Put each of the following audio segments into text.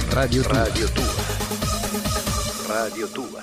Radio Tua. Radio Tua. Radio Tua.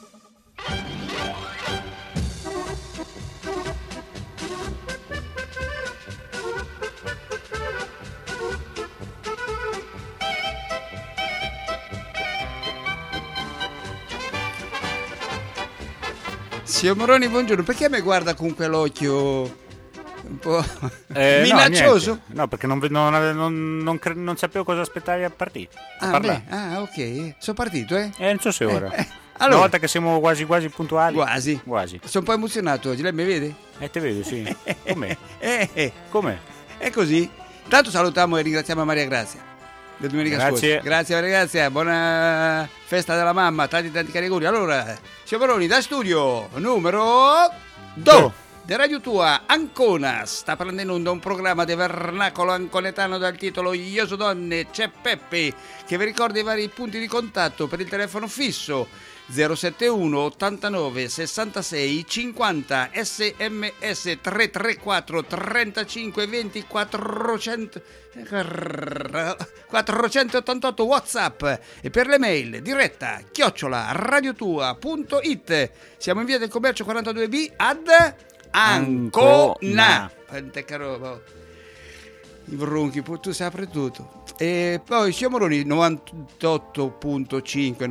Signor Moroni, buongiorno. Perché mi guarda con quell'occhio un po' minaccioso? No, perché non sapevo cosa aspettavi a partire. Ok. Sono partito, eh? Non so se ora. Allora, una volta che siamo quasi puntuali. Quasi. Quasi. Sono un po' emozionato oggi, lei mi vede? Te vedo, sì. Com'è? Com'è? Com'è? È così. Tanto salutiamo e ringraziamo Maria Grazia. La domenica Grazie. scorsa. Grazie Maria Grazia, buona festa della mamma, tanti cari auguri. Allora, signor Moroni, da studio numero 2 di Radio Tua, Ancona, sta prendendo in onda un programma di vernacolo anconetano dal titolo Io so donne, c'è Peppe, che vi ricorda i vari punti di contatto per il telefono fisso 071 89 66 50, sms 334 35 20 488, WhatsApp, e per le mail diretta @radiotua.it. Siamo in via del Commercio 42B ad Ancona. Quante roba. I bronchi, tu si apre tutto. E poi siamo Moroni 98.5,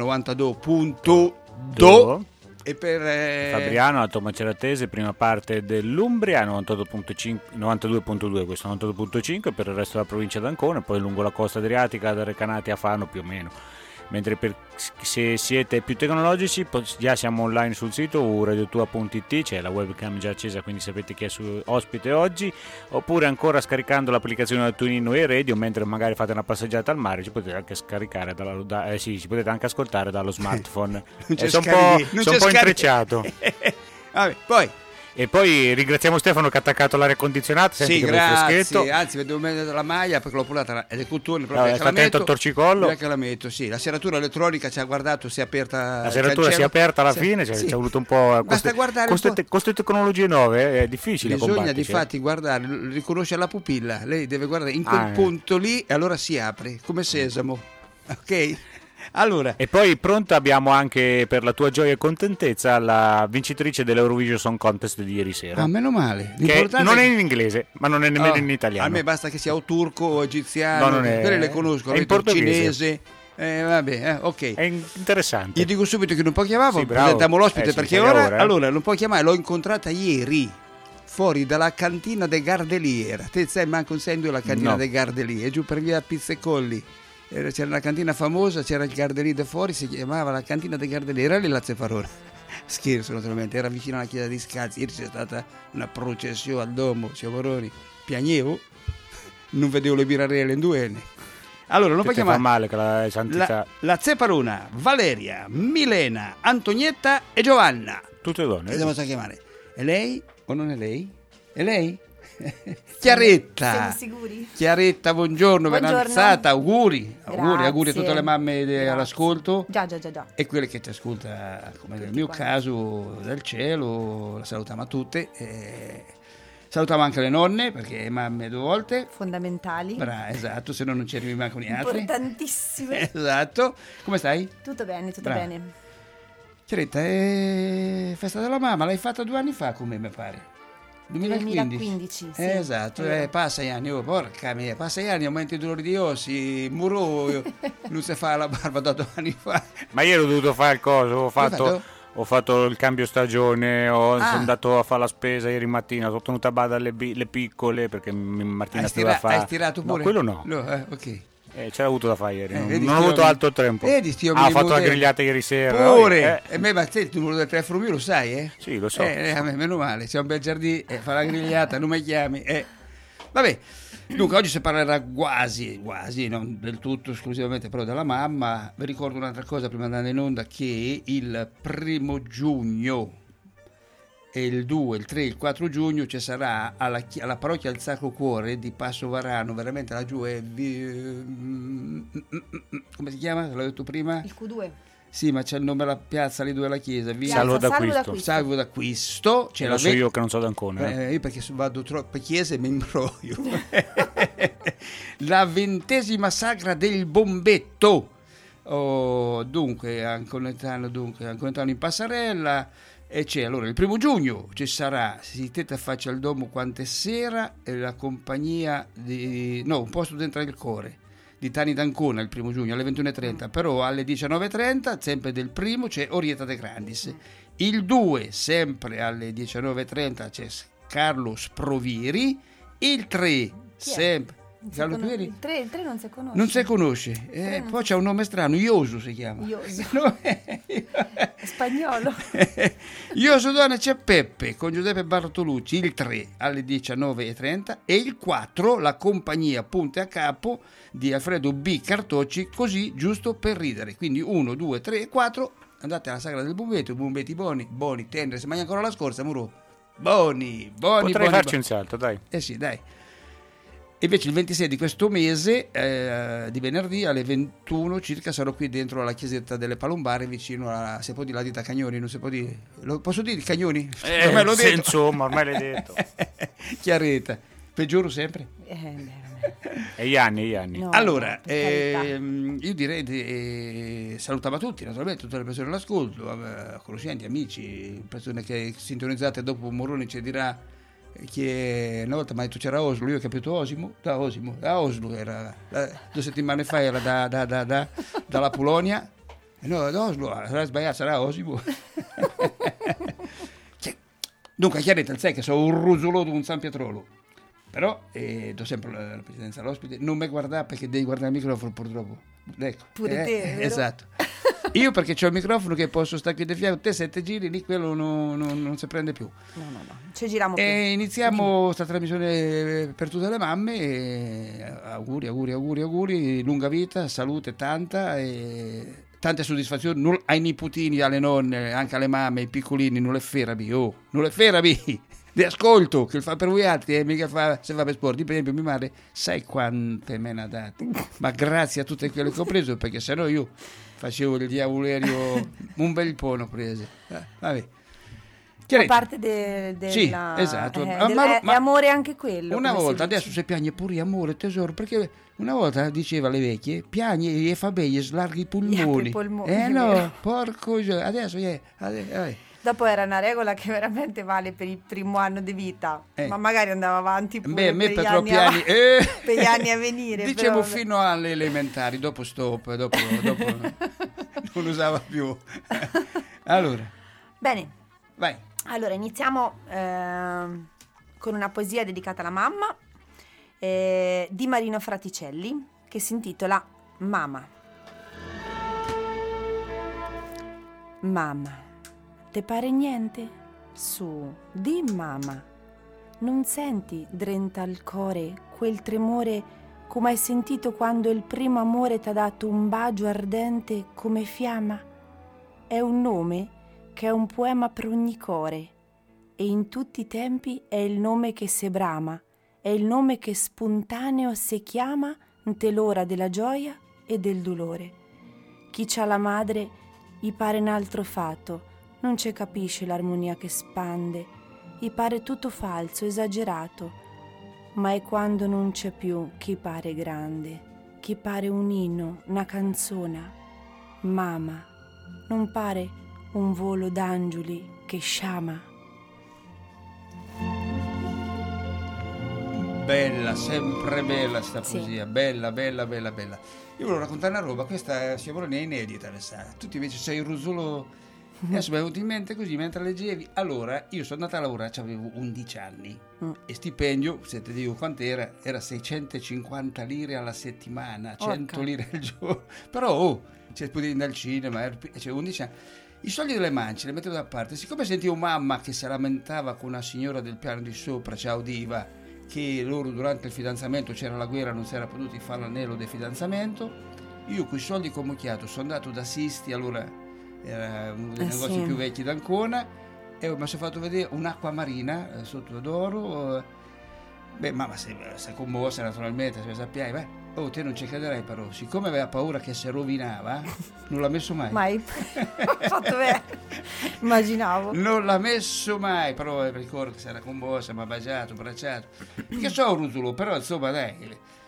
92.2 e per Fabriano, Alto Maceratese, prima parte dell'Umbria, 98.5, 92.2, questo 98.5 per il resto della provincia d'Ancona, poi lungo la costa adriatica da Recanati a Fano più o meno. Mentre se siete più tecnologici, già siamo online sul sito radiotua.it, c'è la webcam già accesa, quindi sapete chi è su ospite oggi, oppure ancora scaricando l'applicazione da TuneIn e Radio, mentre magari fate una passeggiata al mare, ci potete anche scaricare ci potete anche ascoltare dallo smartphone. Sono un po' intrecciato. Vabbè, poi E poi ringraziamo Stefano che ha attaccato l'aria condizionata. Senti, sì, che bel freschetto. Grazie, anzi vedevo meglio della maglia perché l'ho pulata ed è cultura. Sta attento al torcicollo. Che la metto, sì. La serratura elettronica ci ha guardato, si è aperta. La serratura si è aperta alla fine, sì. ci ha voluto un po'. Basta guardare queste tecnologie nuove è difficile. Bisogna difatti guardare, riconoscere la pupilla. Lei deve guardare in quel punto lì e allora si apre come sesamo. Ok? Allora. E poi pronta abbiamo anche, per la tua gioia e contentezza, la vincitrice dell'Eurovision Song Contest di ieri sera. Meno male. Che non è in inglese, ma non è nemmeno in italiano. A me basta che sia o turco o egiziano, no, quelle le conosco, è in portoghese. Cinese. Ok. È interessante. Gli dico subito che non può chiamare, sì, presentiamo l'ospite perché ora. Eh. Allora, non può chiamare, l'ho incontrata ieri. Fuori dalla cantina de Gardelier. Te sai manco un sendo la cantina de Gardelier, giù per via Pizzecolli. C'era una cantina famosa, c'era il Gardelier da fuori, si chiamava la cantina de Gardelier, era lì la Cefarona. Scherzo naturalmente, era vicino alla chiesa di Scalzi. Ieri c'è stata una processione al Domo, signor Moroni, piagnevo, non vedevo le birarelle in duenne. Allora, non puoi chiamare. Fa male che la santità. La Cefarona, Valeria, Milena, Antonietta e Giovanna. Tutte donne. Che devo chiamare? È lei o non è lei? È lei? Chiaretta. Siamo sicuri? Chiaretta, buongiorno, ben alzata, auguri a tutte le mamme all'ascolto. Già. E quelle che ti ascolta, come nel mio caso, dal cielo, la salutiamo a tutte. Salutiamo anche le nonne, perché mamme 2 volte. Fondamentali. Esatto, se no non ci arrivi manco con gli altri. Importantissime. Esatto. Come stai? Tutto bene, tutto bene. Chiaretta, festa della mamma, l'hai fatta 2 anni fa con me, mi pare. 2015, sì. Esatto, passa gli anni, porca mia, passa gli anni, aumenta i dolori di ossi, muro, non si fa la barba da 2 anni fa. Ma io ho dovuto fare il coso, ho fatto il cambio stagione, sono andato a fare la spesa ieri mattina, sono tenuto a bada le piccole perché Martina stava a fare. Hai stirato pure? No, quello no. Ok. C'era avuto da fare ieri, non ho avuto altro tempo. Ho fatto la grigliata ieri sera. Pure! E me, ma te il numero del telefono mio lo sai, eh? Sì, lo so. A me meno male, c'è un bel giardino, fa la grigliata, non mi chiami. Vabbè, dunque oggi si parlerà quasi, non del tutto esclusivamente però della mamma. Vi ricordo un'altra cosa prima di andare in onda, che il 1 giugno e il 2, il 3, il 4 giugno ci sarà alla parrocchia del Sacro Cuore di Passo Varano, veramente laggiù è come si chiama? L'ho detto prima? Il Q2. Sì, ma c'è il nome della piazza lì dove è la chiesa, Salvo d'Acquisto. Lo so io che non so d'Ancona. Io perché vado troppe chiese e mi imbroglio. La 20ª sagra del Bombetto. Dunque, Anconetano in passerella. E c'è allora il 1 giugno ci sarà Si tetta faccia al domo quante sera e la compagnia un posto dentro il cuore di Tani d'Ancona il 1 giugno alle 21:30, però alle 19:30 sempre del primo c'è Orietta De Grandis. Il 2 sempre alle 19:30 c'è Carlo Sproviri. Il 3 sempre Carlo Sproviri. Il 3 non si conosce. Non si conosce. Poi c'è un nome strano, Iosu si chiama. Iosu. No, Spagnolo. Iosu Donna c'è Peppe con Giuseppe Bartolucci il 3 alle 19:30 e il 4 la compagnia Punte a Capo di Alfredo B. Cartocci, così giusto per ridere. Quindi 1, 2, 3 e 4 andate alla Sagra del Bumbetti buoni, tendere, se mangia ancora la scorsa, Muro. Buoni. Potrei farci un salto, dai. Sì, dai. Invece il 26 di questo mese, di venerdì alle 21 circa, sarò qui dentro alla chiesetta delle Palombare, vicino alla, se può dire, la ditta Cagnoni, non si può dire, posso dire Cagnoni? Ormai l'ho detto. Insomma, ormai l'hai detto. Chiaretta, peggioro sempre. E gli anni. No, Allora, io direi di salutare tutti, naturalmente, tutte le persone all'ascolto, conoscenti, amici, persone che sintonizzate dopo Moroni ci dirà che una volta mi ha detto c'era Oslo, io ho capito Osimo, da Oslo era 2 settimane fa, era dalla Polonia, no, da Oslo, sarà sbagliato, sarà Osimo. Dunque chiaramente sai che sono un rusolo di un San Pietrolo, però do sempre la presidenza all'ospite, non mi guardare perché devi guardare il microfono purtroppo, ecco. Pure te, vero? Esatto. Io perché c'ho il microfono che posso stare qui di fianco, te 7 giri lì, quello non si prende più. No, ci giriamo più. E iniziamo questa trasmissione per tutte le mamme, e auguri, lunga vita, salute tanta, e tante soddisfazioni ai nipotini, alle nonne, anche alle mamme, ai piccolini, non le ferabi, di ascolto, che fa per voi altri, mica se fa per sport. Per esempio mia madre, sai quante me ne ha date, ma grazie a tutte quelle che ho preso, perché sennò io facevo il diavolerio, un bel pono prese. Vabbè. A parte della... Sì, esatto. È amore anche quello. Una volta, adesso si piagne pure amore, tesoro, perché una volta diceva alle vecchie, piagni e fa bene, slarghi i polmoni. No, porco, adesso vabbè. Dopo era una regola che veramente vale per il primo anno di vita, ma magari andava avanti pure per gli anni per gli anni a venire. Dicevo però... fino alle elementari, dopo stop, dopo non usava più. Allora. Bene. Vai. Allora, iniziamo con una poesia dedicata alla mamma di Marino Fraticelli, che si intitola Mama. Mamma, te pare niente? Su, di mamma. Non senti drenta al core quel tremore come hai sentito quando il primo amore t'ha dato un bacio ardente come fiamma? È un nome che è un poema per ogni core e in tutti i tempi è il nome che se brama, è il nome che spontaneo se chiama nte l'ora della gioia e del dolore. Chi c'ha la madre gli pare un altro fato, non ce capisce l'armonia che spande, gli pare tutto falso, esagerato, ma è quando non c'è più chi pare grande, chi pare un inno, una canzona. Mama, non pare un volo d'angeli che sciama. Bella, sempre bella sta poesia, sì. Bella. Io volevo raccontare una roba, questa siamo è inedita, tutti invece sei un rusolo. Adesso mi è venuto in mente così mentre leggevi. Allora, io sono andata a lavorare, avevo 11 anni e stipendio, se ti dico quant'era, era 650 lire alla settimana, 100 lire al giorno. Però c'è potevi andare al cinema, c'è 11 anni. I soldi delle mance li mettevo da parte. Siccome sentivo mamma che si lamentava con una signora del piano di sopra, ciao diva, che loro durante il fidanzamento c'era la guerra, non si era potuti fare l'anello del fidanzamento, io con i soldi che ho mucchiato sono andato da Sisti, allora era uno dei negozi più vecchi d'Ancona, e mi sono fatto vedere un'acqua marina sotto d'oro. Mamma si è commossa naturalmente, se sappiai, te non ci crederai, però siccome aveva paura che si rovinava non l'ha messo mai. Fatto bene. Immaginavo non l'ha messo mai, però ricordo che si era commossa, mi ha baciato, abbracciato, che so un rusolo, però insomma dai,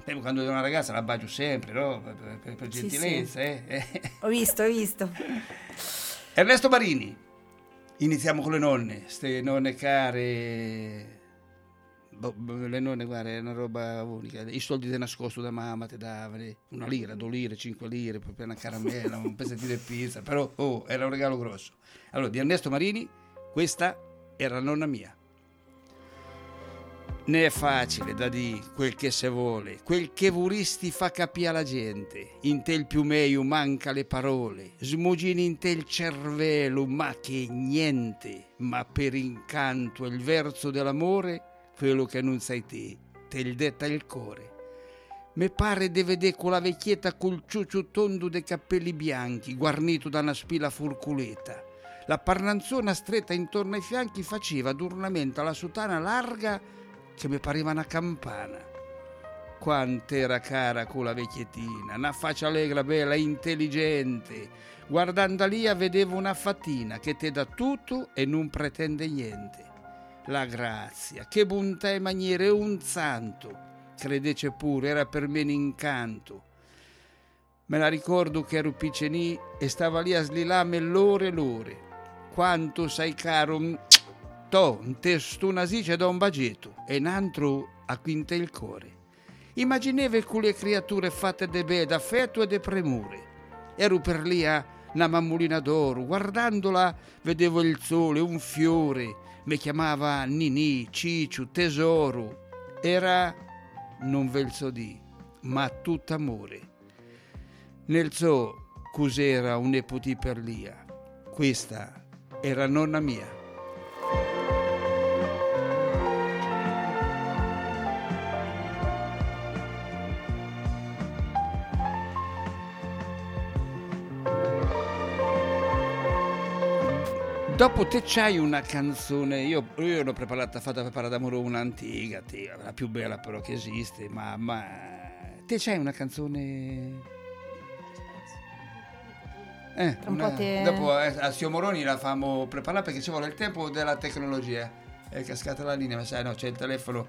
Quando vedo una ragazza la bacio sempre, no? Per Sì, gentilezza. Ho visto. Ernesto Marini. Iniziamo con le nonne, ste nonne care. Le nonne, guarda, è una roba unica. I soldi di nascosto da mamma ti davano 1 lira, 2 lire, 5 lire, poi una caramella, un pezzettino di pizza, però era un regalo grosso. Allora, di Ernesto Marini, questa era la nonna mia. Ne è facile da dire quel che se vuole, quel che vuristi fa capire alla gente. In te il più meglio manca le parole, smugini in te il cervello, ma che niente. Ma per incanto il verso dell'amore, quello che non sai te il detta il cuore. Me pare de vedere quella vecchietta col ciuccio tondo dei capelli bianchi, guarnito da una spilla furculeta. La parnanzona stretta intorno ai fianchi faceva d'ornamento alla sotana larga che mi pareva una campana. Quant'era cara quella vecchiettina, una faccia allegra, bella, intelligente. Guardando lì vedevo una fatina che te dà tutto e non pretende niente. La grazia, che bontà e maniere, un santo. Credece pure, era per me un incanto. Me la ricordo che ero piccenì e stava lì a slilame l'ore. Quanto sei caro, un testo una sice da un bagetto e un altro a quinte il cuore. Immagineve quelle creature fatte de be d'affetto e de premure. Ero per lì a una mammolina d'oro, guardandola vedevo il sole, un fiore, mi chiamava Ninì, Cicciu, tesoro. Era, non ve il so di, ma tutto amore. Nel so cos'era un nepotì per lia. Questa era nonna mia. Dopo te c'hai una canzone, io l'ho fatta preparare d'amore un'antica, la più bella però che esiste, ma te c'hai una canzone? Dopo a Sio Moroni la famo preparare perché ci vuole il tempo della tecnologia. È cascata la linea, ma sai, no, c'è il telefono.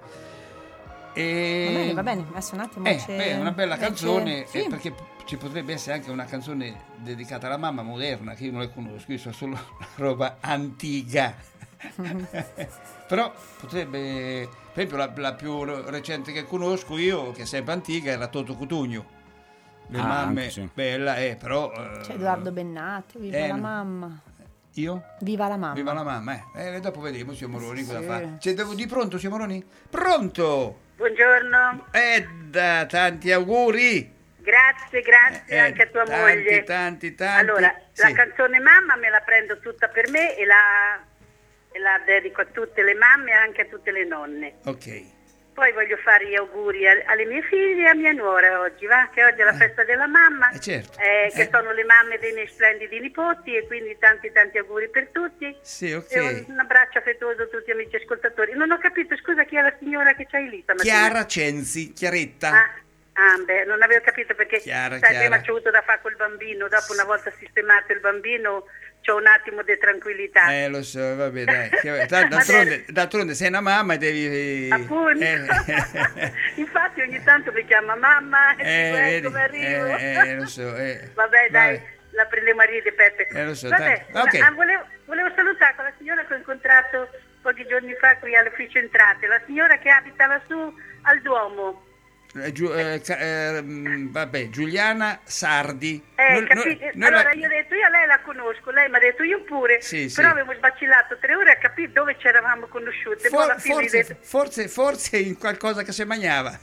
Va bene, adesso un attimo. È una bella canzone, sì. Perché ci potrebbe essere anche una canzone dedicata alla mamma moderna, che io non le conosco, io so solo roba antica. Però potrebbe, per esempio la più recente che conosco io, che è sempre antica, è la Toto Cutugno. Le mamme, sì. Bella, però... C'è Edoardo Bennato, viva la mamma. Io? Viva la mamma. Viva la mamma, dopo vediamo Sio Moroni cosa fa. C'è di pronto, Sio Moroni? Pronto! Buongiorno. Tanti auguri! Grazie anche a tua moglie. Tanti. Allora, sì. La canzone mamma me la prendo tutta per me e la dedico a tutte le mamme e anche a tutte le nonne. Ok. Poi voglio fare gli auguri alle mie figlie e a mia nuora oggi, che oggi è la festa della mamma, certo. Che sono le mamme dei miei splendidi nipoti e quindi tanti auguri per tutti. Sì, ok. E un abbraccio affettuoso a tutti gli amici ascoltatori. Non ho capito, scusa, chi è la signora che c'hai lì stamattina? Chiara Cenzi, Chiaretta. Non avevo capito perché Chiara. prima ci ho avuto da fare col bambino, dopo una volta sistemato il bambino c'ho un attimo di tranquillità. Lo so, vabbè, dai. D'altronde sei una mamma e devi... Appunto. Infatti ogni tanto mi chiama mamma e come arrivo. Lo so. Vabbè, dai, la prendiamo a ridere, Peppe. Lo so, vabbè, okay. volevo salutare quella signora che ho incontrato pochi giorni fa qui all'ufficio entrate, la signora che abita lassù al Duomo. Giuliana Sardi. Allora io ho detto, io lei la conosco, lei mi ha detto io pure, sì. Però avevo sbacillato 3 ore a capire dove ci eravamo conosciute. Forse in qualcosa che si mangiava.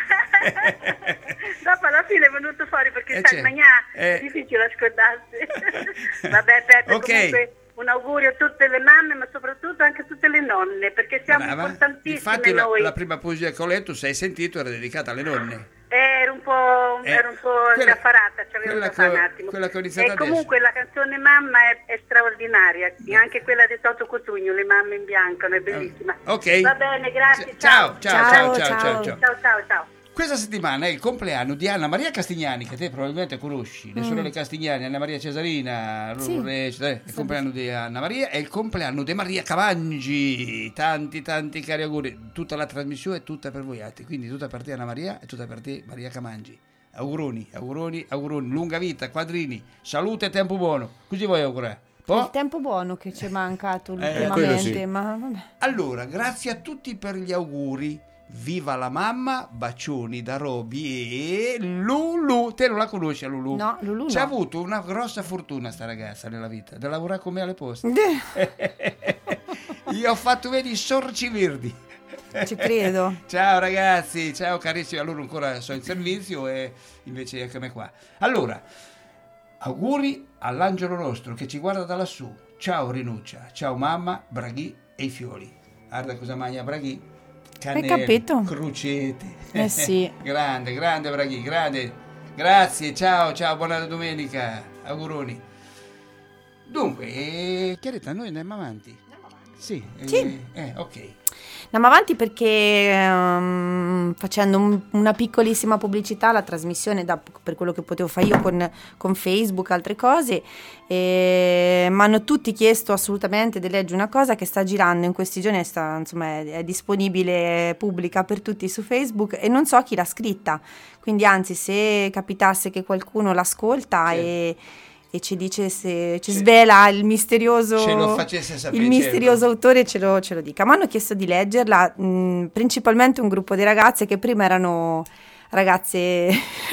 Dopo alla fine è venuto fuori perché sai, mangiare è difficile scordarsi. Vabbè, Peppe, comunque un augurio a tutte le mamme, ma soprattutto anche a tutte le nonne, perché siamo importantissime. Infatti noi. La prima poesia che ho letto, se hai sentito, era dedicata alle nonne. Era un po' sgaffarata, ci avevo da fare un attimo. Quella che ho iniziato e comunque la canzone Mamma è straordinaria, anche quella di Toto Cutugno, Le mamme in bianco, è bellissima. Ok. Va bene, grazie. Ciao. Ciao. Questa settimana è il compleanno di Anna Maria Castignani, che te probabilmente conosci, le sorelle Castignani, Anna Maria Cesarina, Sì. Il compleanno di Anna Maria è il compleanno di Maria Camangi. Tanti cari auguri. Tutta la trasmissione è tutta per voi altri, quindi tutta per te Anna Maria e tutta per te Maria Camangi. Auguroni, lunga vita, quadrini, salute e tempo buono. Così vuoi augurare? Il tempo buono che ci è mancato quello ultimamente, sì. ma vabbè. Allora, grazie a tutti per gli auguri. Viva la mamma, bacioni da Roby e Lulu. Te non la conosci a Lulu? No, Lulu C'ha no. avuto una grossa fortuna sta ragazza nella vita, da lavorare con me alle poste. Io ho fatto vedi i sorci verdi. Ci credo. Ciao ragazzi, ciao carissimi. Allora ancora sono in servizio e invece eccomi qua. Allora, auguri all'angelo nostro che ci guarda da lassù. Ciao Rinuccia, ciao mamma, Braghi e i fiori. Guarda cosa mangia Braghi. Cannelle, capito? crocete. Sì. grande Braghi, grande. Grazie, ciao, buona domenica. Auguroni. Dunque, Chiaretta, noi andiamo avanti. Sì. Ok. Andiamo avanti perché facendo una piccolissima pubblicità alla trasmissione, per quello che potevo fare io con Facebook, altre cose, mi hanno tutti chiesto assolutamente di leggere una cosa che sta girando in questi giorni, è disponibile, è pubblica per tutti su Facebook e non so chi l'ha scritta, quindi anzi se capitasse che qualcuno l'ascolta e ci dice se ci svela il misterioso, ce lo facesse sapere, il misterioso autore, ce lo dica. Mi hanno chiesto di leggerla, principalmente un gruppo di ragazze che prima erano ragazze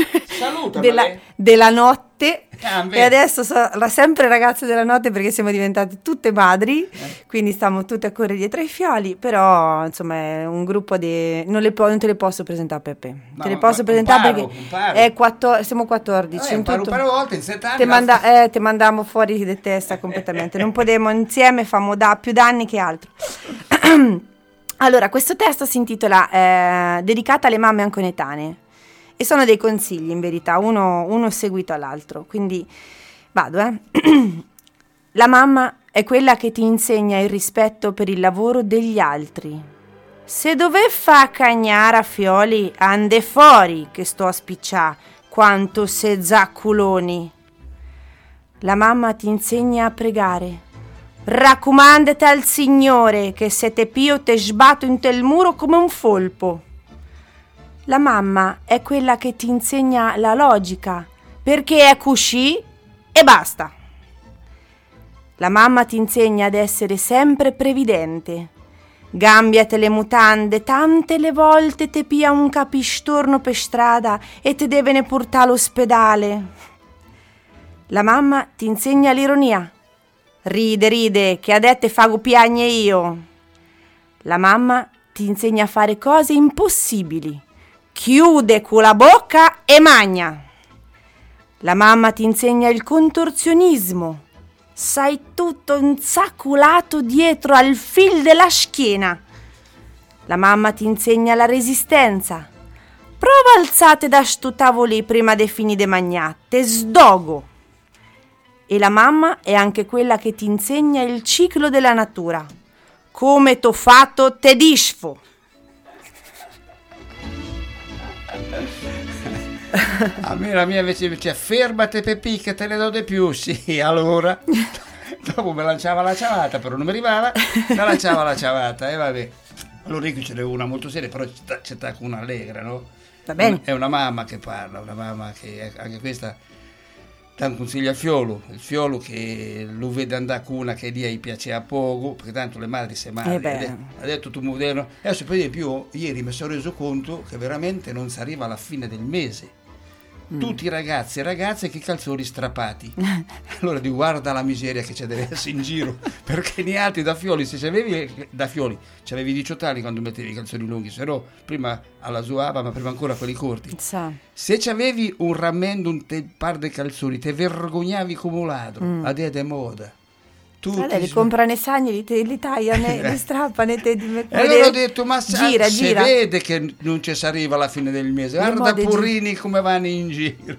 della notte e adesso sono sempre ragazze della notte perché siamo diventate tutte madri, quindi stiamo tutte a correre dietro ai fiali, però insomma è un gruppo di... non te le posso presentare, Peppe, te le posso presentare perché siamo 14 un paro volta in 7 anni te mandiamo fuori di testa completamente, non potremo insieme famo più danni che altro. Allora, questo testo si intitola Dedicata alle mamme anconetane e sono dei consigli in verità, uno seguito all'altro, quindi vado. La mamma è quella che ti insegna il rispetto per il lavoro degli altri. Se dove fa cagnare a fioli, ande fuori che sto a spiccià, quanto se zacculoni. La mamma ti insegna a pregare. Raccomandate al Signore che se te pio te sbatto in tel muro come un folpo. La mamma è quella che ti insegna la logica, perché è così e basta. La mamma ti insegna ad essere sempre previdente. Gambiate le mutande, tante le volte te pia un capistorno per strada e te devene portare all'ospedale. La mamma ti insegna l'ironia. Ride, che a te fago piagne io. La mamma ti insegna a fare cose impossibili. Chiude con la bocca e magna. La mamma ti insegna il contorzionismo. Sai tutto insacculato dietro al fil della schiena. La mamma ti insegna la resistenza. Prova alzate da sto tavoli prima de fini de magnate, sdogo. E la mamma è anche quella che ti insegna il ciclo della natura. Come t'ho fatto te disfo. A me la mia invece dice fermate Pepì che te ne do di più. Sì, allora dopo mi lanciava la ciavata, però non mi arrivava, mi lanciava la ciavata e vabbè. Allora io ce n'è una molto seria, però c'è una allegra, no? Va bene. È una mamma che parla, una mamma che anche questa dà un consiglio al fiolo, il fiolo che lo vede andare con una che gli piace a poco, perché tanto le madri si madri, ha detto tu moderno. Adesso per esempio ieri mi sono reso conto che veramente non si arriva alla fine del mese. Tutti ragazzi e ragazze che calzoni strappati. Allora dico guarda la miseria che c'è deve essere in giro, perché ne altri da fioli, se c'avevi da fioli c'avevi 18 anni quando mettevi i calzoni lunghi, se no prima alla Zuava, ma prima ancora quelli corti. Se c'avevi un rammendo, un par di calzoni, te vergognavi come un ladro. Adesso è moda. Li comprano i sagni, li tagliano, li strappano e allora ho detto ma gira. vede che non ci si arriva alla fine del mese, guarda Purrini come vanno in giro.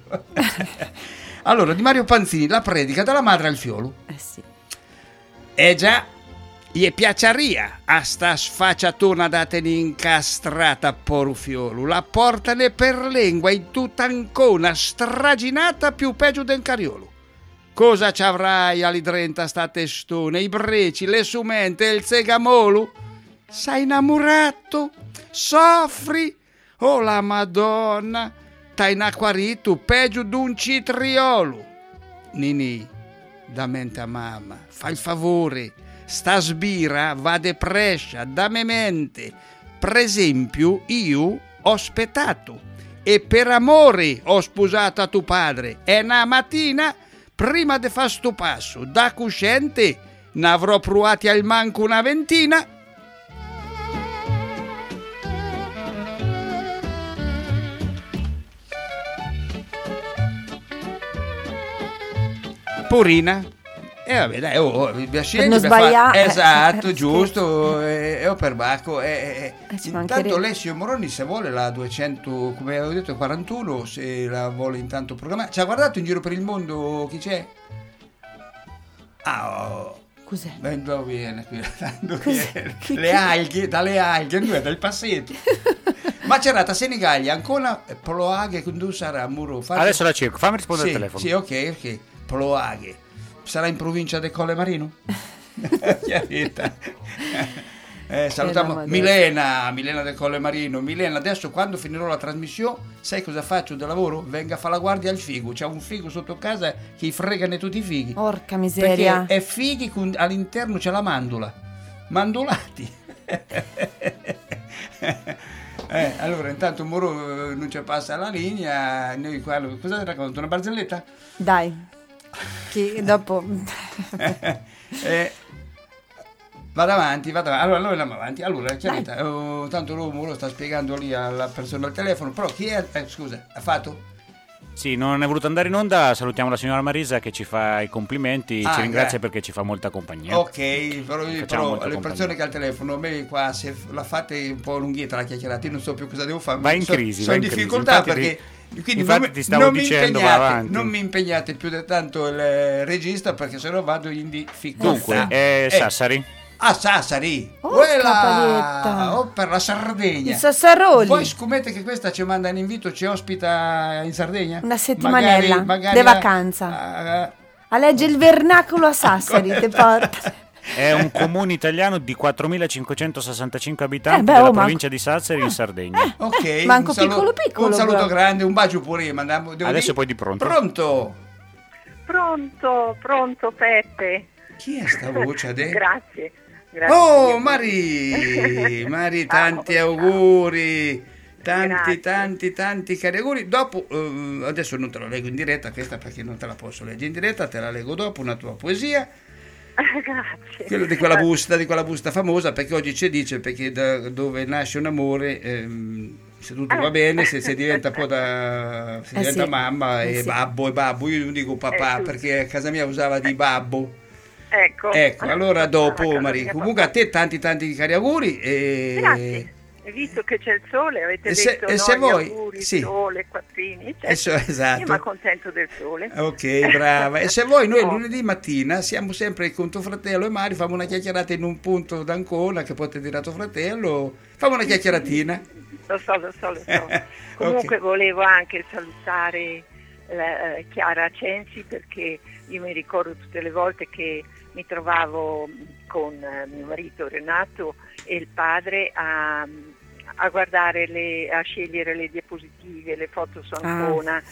Allora di Mario Panzini, la predica dalla madre al fiolo. Sì. Già Gli piaceria a sta sfacciatona datene incastrata a Porufiolo, la portane per lingua in tutta Ancona, straginata più peggio del cariolo. Cosa ci avrai ali drenta sta testone, i breci, le sumente e il segamolu? Sei innamorato? Soffri? Oh la Madonna, t'hai inacquarito peggio d'un citriolo. Nini, da mente a mamma, fai il favore, sta sbira va deprescia, dammi mente. Per esempio, io ho aspettato e per amore ho sposato a tuo padre e una mattina, prima di fare sto passo, da cusciente, ne avrò provati al manco una ventina. Purina. E vabbè, dai, per non sbagliare. Esatto, giusto. E per Bacco. Intanto lei, signor Moroni, se vuole la 200, come avevo detto, 41, se la vuole intanto programmare. Ci ha guardato in giro per il mondo chi c'è? Cos'è? Viene qui. Le alghe, dalle alghe, lui è dal passetto. Ma c'era a Senigallia ancora Ploaghe quando sarà Muro. Adesso la cerco, fammi rispondere al telefono. Sì, ok. Ploaghe. Sarà in provincia del Colle Marino? Salutiamo Milena del Colle Marino. Milena, adesso quando finirò la trasmissione, sai cosa faccio da lavoro? Venga a fare la guardia al figo. C'è un figo sotto casa che gli fregano tutti i fighi. Porca miseria. Perché è fighi all'interno c'è la mandula. Mandolati. Allora intanto Moro non ci passa la linea. Noi qua, cosa ti racconto? Una barzelletta? Dai. Che dopo vado avanti. Allora noi andiamo avanti. Allora Chiaretta, tanto l'uomo lo sta spiegando lì alla persona al telefono, però chi è? Scusa, ha fatto? Sì, non è voluto andare in onda. Salutiamo la signora Marisa che ci fa i complimenti, ci ringrazia perché ci fa molta compagnia. Ok, però le persone che al telefono, a me qua se la fate un po' lunghietta la chiacchierata, io non so più cosa devo fare. Va in crisi, sono in difficoltà perché quindi ti stavo dicendo va avanti. Non mi impegnate più di tanto il regista perché sennò vado in difficoltà. Dunque, Sassari. A Sassari, per la Sardegna. Il Sassaroli. Voi scomette che questa ci manda un invito, ci ospita in Sardegna? Una settimanella di vacanza. A leggere il vernacolo a Sassari, te porta. È un comune italiano di 4.565 abitanti della provincia di Sassari in Sardegna. Ok, manco piccolo. Un saluto grande, un bacio pure. Adesso poi di pronto. Pronto Peppe. Chi è sta voce? Grazie. Oh Mari, tanti auguri, tanti cari auguri. Dopo, adesso non te la leggo in diretta questa perché non te la posso leggere in diretta, te la leggo dopo, una tua poesia. Grazie. Quello di quella busta famosa, perché oggi ci dice perché da dove nasce un amore, se tutto va bene, se diventa poi diventa mamma e babbo, io non dico papà perché a casa mia usava di babbo. Ecco, allora dopo Maria, comunque a te tanti cari auguri grazie. E visto che c'è il sole, avete detto se voi, auguri, sì. Sole, quattrini, esatto. Io mi accontento del sole. Ok, brava. E se voi, noi lunedì mattina siamo sempre con tuo fratello e Mari, facciamo una chiacchierata in un punto d'Ancona che potete dire a tuo fratello, facciamo una chiacchieratina. Lo so. Comunque volevo anche salutare Chiara Censi, perché io mi ricordo tutte le volte che mi trovavo con mio marito Renato e il padre a guardare a scegliere le diapositive, le foto su Ancona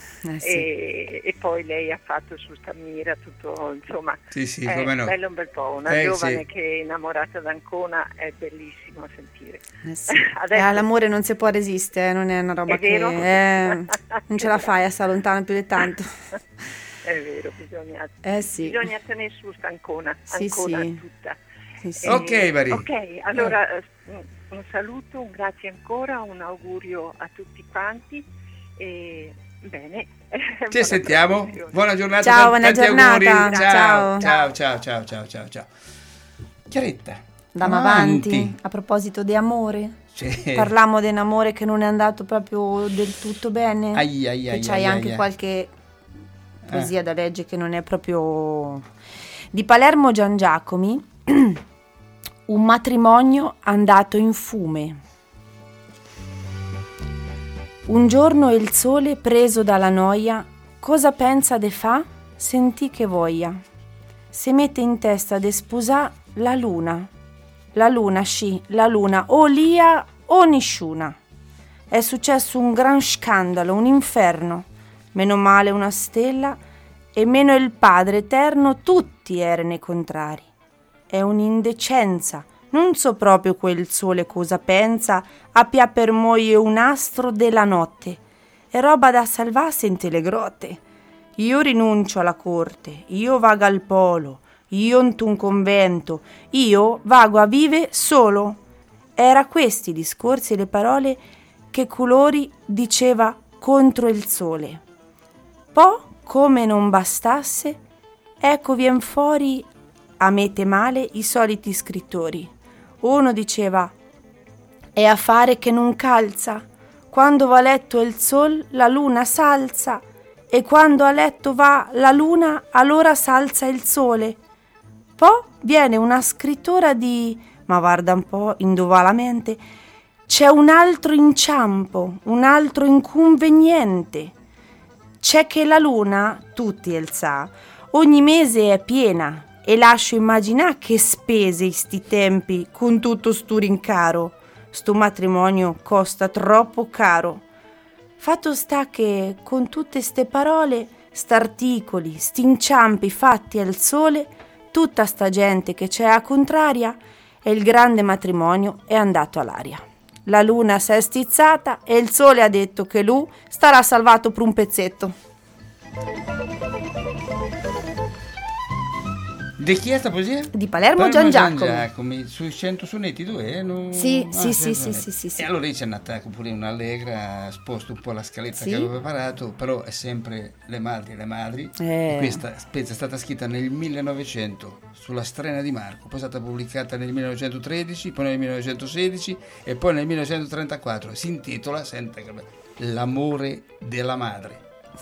e poi lei ha fatto su Stamira tutto, insomma, sì, come no. Bello un bel po', una giovane che è innamorata d'Ancona, è bellissimo a sentire. Adesso, l'amore non si può resistere, non è una roba che non ce la fai a stare lontano più di tanto. È vero, bisogna tenere su Ancona, tutta. Sì. Ok, Mari. Ok, allora un saluto, un grazie ancora, un augurio a tutti quanti e bene. Ci sentiamo. Buona giornata. Ciao, buona giornata. Auguri. Ciao. Chiaretta. Andiamo avanti. A proposito di amore. Sì. Parliamo di un amore che non è andato proprio del tutto bene. C'hai anche qualche poesia da leggere che non è proprio di Palermo Gian Giacomi. Un matrimonio andato in fume. Un giorno il sole, preso dalla noia, cosa pensa de fa? Sentì che voglia. Se mette in testa de sposà la luna. La luna, sci, la luna, o lia o nisciuna. È successo un gran scandalo, un inferno. Meno male una stella e meno il Padre Eterno, tutti erano contrari. È un'indecenza, non so proprio quel sole cosa pensa, appia per moglie un astro della notte. È roba da salvarsi in le grotte. Io rinuncio alla corte, io vago al polo, io in un convento, io vago a vive solo. Era questi i discorsi e le parole che colori diceva contro il sole. Poi, come non bastasse, ecco vien fuori a mete male i soliti scrittori. Uno diceva: è affare che non calza, quando va a letto il sol la luna s'alza, e quando a letto va la luna allora s'alza il sole. Poi viene una scrittora di, ma guarda un po', indovà la mente, c'è un altro inciampo, un altro inconveniente. C'è che la luna, tutti il sa, ogni mese è piena, e lascio immaginare che spese in sti tempi con tutto sto rincaro. Sto matrimonio costa troppo caro. Fatto sta che con tutte ste parole, st'articoli, sti inciampi fatti al sole, tutta sta gente che c'è a contraria, e il grande matrimonio è andato all'aria. La luna s'è stizzata e il sole ha detto che lui starà salvato per un pezzetto. Di chi è sta poesia? Di Palermo Gian Giacomo. Giacomi, sui 100 sonetti due? Sì. E allora lì c'è nata pure un'allegra, ha sposto un po' la scaletta che avevo preparato, però è sempre le madri. E questa specie è stata scritta nel 1900 sulla Strena di Marco, poi è stata pubblicata nel 1913, poi nel 1916 e poi nel 1934. Si intitola, senta che bello, L'amore della madre.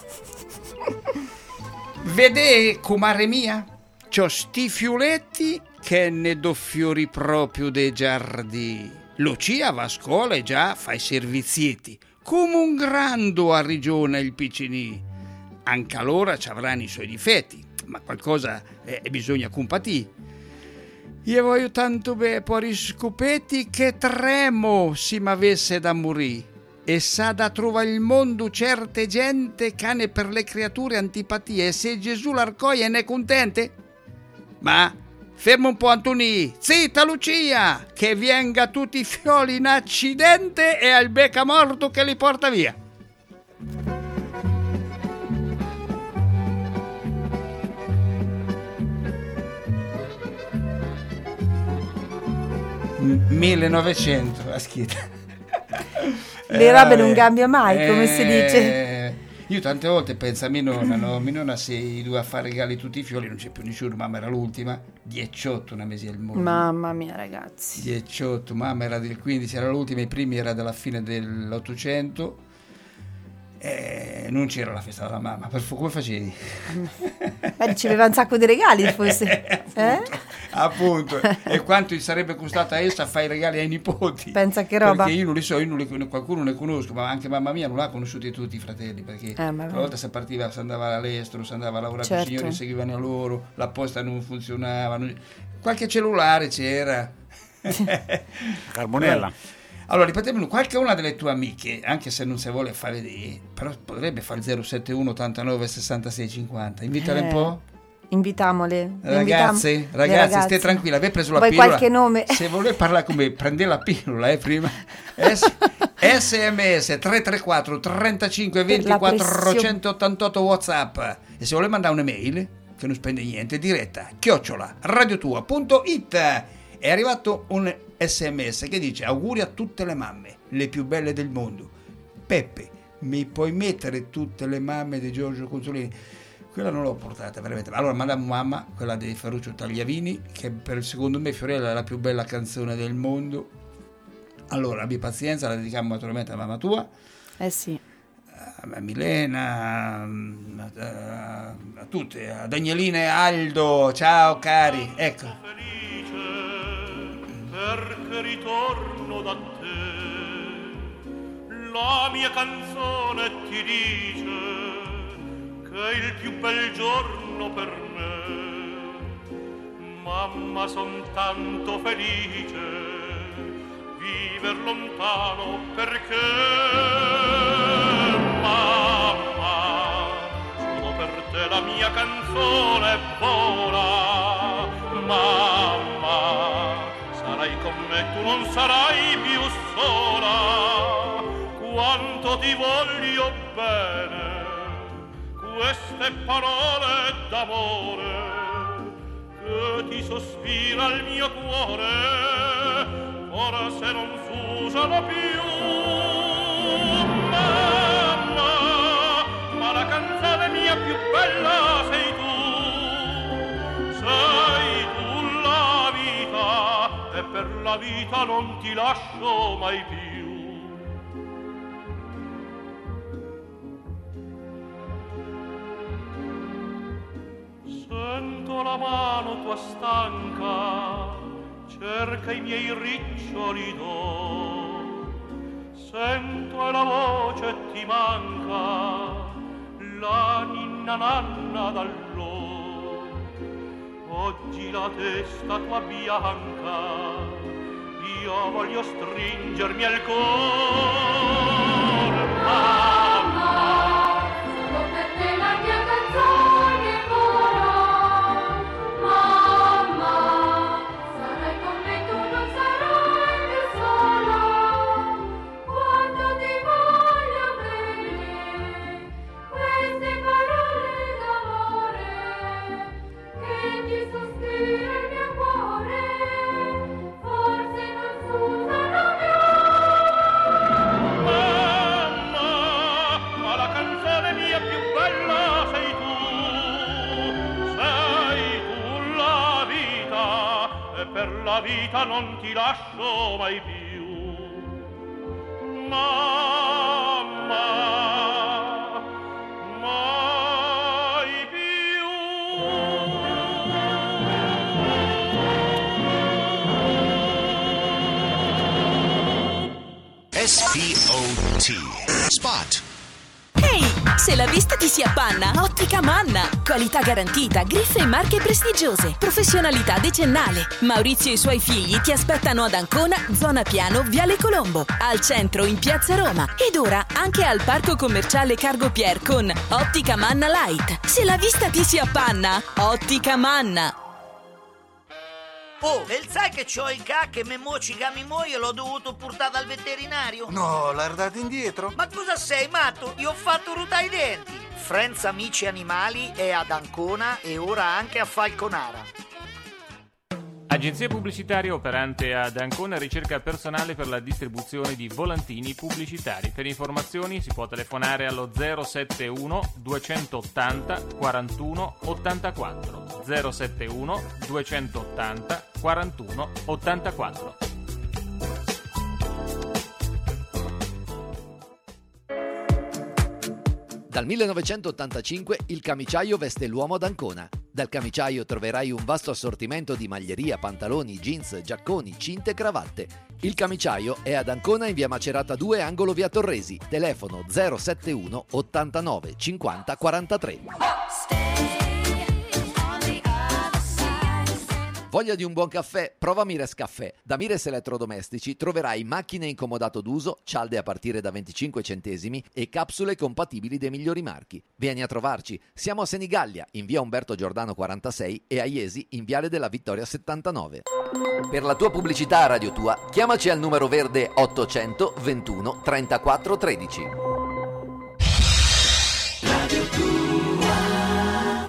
Vede, comare mia? C'ho sti fiuletti che ne do fiori proprio dei giardini. Lucia va a scuola e già fa i servizietti, come un grando a rigione il piccinì. Anche allora ci avranno i suoi difetti, ma qualcosa bisogna compatire. Io voglio tanto bene poi scopetti che tremo se m'avesse da morire. E sa da trovare il mondo certe gente cane per le creature antipatie. E se Gesù l'arcoia ne è contente? Ma fermo un po' Antoni, zitta Lucia, che venga tutti i fioli in accidente e al becca morto che li porta via. $1900 a schietta. Le robe non cambia mai, come si dice. Io tante volte penso a mia nonna, no? Mia nonna se doveva fare regali tutti i fiori, non c'è più nessuno, mamma era l'ultima, 18 una mese al mondo. Mamma mia ragazzi. 18, mamma era del 15, era l'ultima, i primi era della fine dell'800. Non c'era la festa della mamma, come facevi? Riceveva un sacco di regali forse. Appunto. E quanto gli sarebbe costata essa a fare i regali ai nipoti? Pensa che roba. Perché io non li so, qualcuno ne conosco, ma anche mamma mia non l'ha conosciuti tutti i fratelli, perché una volta si partiva, si andava all'estero, si andava a lavorare, certo. I signori seguivano a loro, la posta non funzionava, qualche cellulare c'era. Carbonella. Allora, ripetemelo, qualche una delle tue amiche, anche se non si vuole fare vedere, però potrebbe fare 071 89 66 50. Invitale un po'? Invitamole. Ragazze, stai tranquilla, avevi preso la vuoi pillola. Qualche nome? Se vuole parlare con me, prendi la pillola prima. SMS 334 35 20 488 WhatsApp. E se vuole mandare un'email, che non spende niente, diretta, @radiotua.it. È arrivato un SMS che dice: auguri a tutte le mamme, le più belle del mondo. Peppe, mi puoi mettere tutte le mamme di Giorgio Consolini? Quella non l'ho portata veramente. Allora mandiamo mamma, quella di Ferruccio Tagliavini, che per secondo me Fiorella è la più bella canzone del mondo. Allora abbi pazienza, la dedichiamo naturalmente a mamma tua. Sì. A Milena, a tutte, a Danielina e Aldo. Ciao cari, ecco. perché ritorno da te. La mia canzone ti dice che è il più bel giorno per me. Mamma, son tanto felice viver lontano perché mamma, sono per te la mia canzone vola. Mamma, sarai con me, tu non sarai più sola. Quanto ti voglio bene, queste parole d'amore che ti sospira il mio cuore. Ora se non s'usano più, mamma, ma la canzone mia più bella sei tu la vita, e per la vita non ti lascio mai più. Sento la mano tua stanca, cerca i miei riccioli d'oro, sento e la voce ti manca, la ninna nanna d'allora. Oggi la testa tua bianca, io voglio stringermi al cuore. Mamma, solo per te la mia canzone vola. Mamma, sarai con me, tu non sarai più sola. Quando ti voglio bene, queste parole d'amore che ti sospira il mio cuore, forse non s'usano più. Mamma, ma la canzone mia più bella sei tu la vita, e per la vita non ti lascio mai più. Mamma, mai più. SPOT Spot. Ehi, se la vista ti si appanna, Ottica Manna. Qualità garantita, griffe e marche prestigiose, professionalità decennale. Maurizio e i suoi figli ti aspettano ad Ancona, zona Piano, Viale Colombo, al centro in Piazza Roma ed ora anche al parco commerciale Cargo Pier con Ottica Manna Light. Se la vista ti si appanna, Ottica Manna. Oh, e sai che c'ho il cacche, me mocigami e l'ho dovuto portare dal veterinario? No, l'hai dato indietro? Ma cosa sei, matto? Io ho fatto ruta i denti. Friends Amici Animali è ad Ancona e ora anche a Falconara. Agenzia pubblicitaria operante ad Ancona ricerca personale per la distribuzione di volantini pubblicitari. Per informazioni si può telefonare allo 071 280 41 84. 071 280 41 84. Dal 1985 il camiciaio veste l'uomo ad Ancona. Dal camiciaio troverai un vasto assortimento di maglieria, pantaloni, jeans, giacconi, cinte e cravatte. Il camiciaio è ad Ancona in via Macerata 2, angolo via Torresi. Telefono 071 89 50 43. Voglia di un buon caffè? Prova Mires Caffè. Da Mires Elettrodomestici troverai macchine in comodato d'uso, cialde a partire da 25 centesimi e capsule compatibili dei migliori marchi. Vieni a trovarci. Siamo a Senigallia, in via Umberto Giordano 46 e a Iesi, in viale della Vittoria 79. Per la tua pubblicità a Radio Tua, chiamaci al numero verde 800 21 34 13. Radio Tua.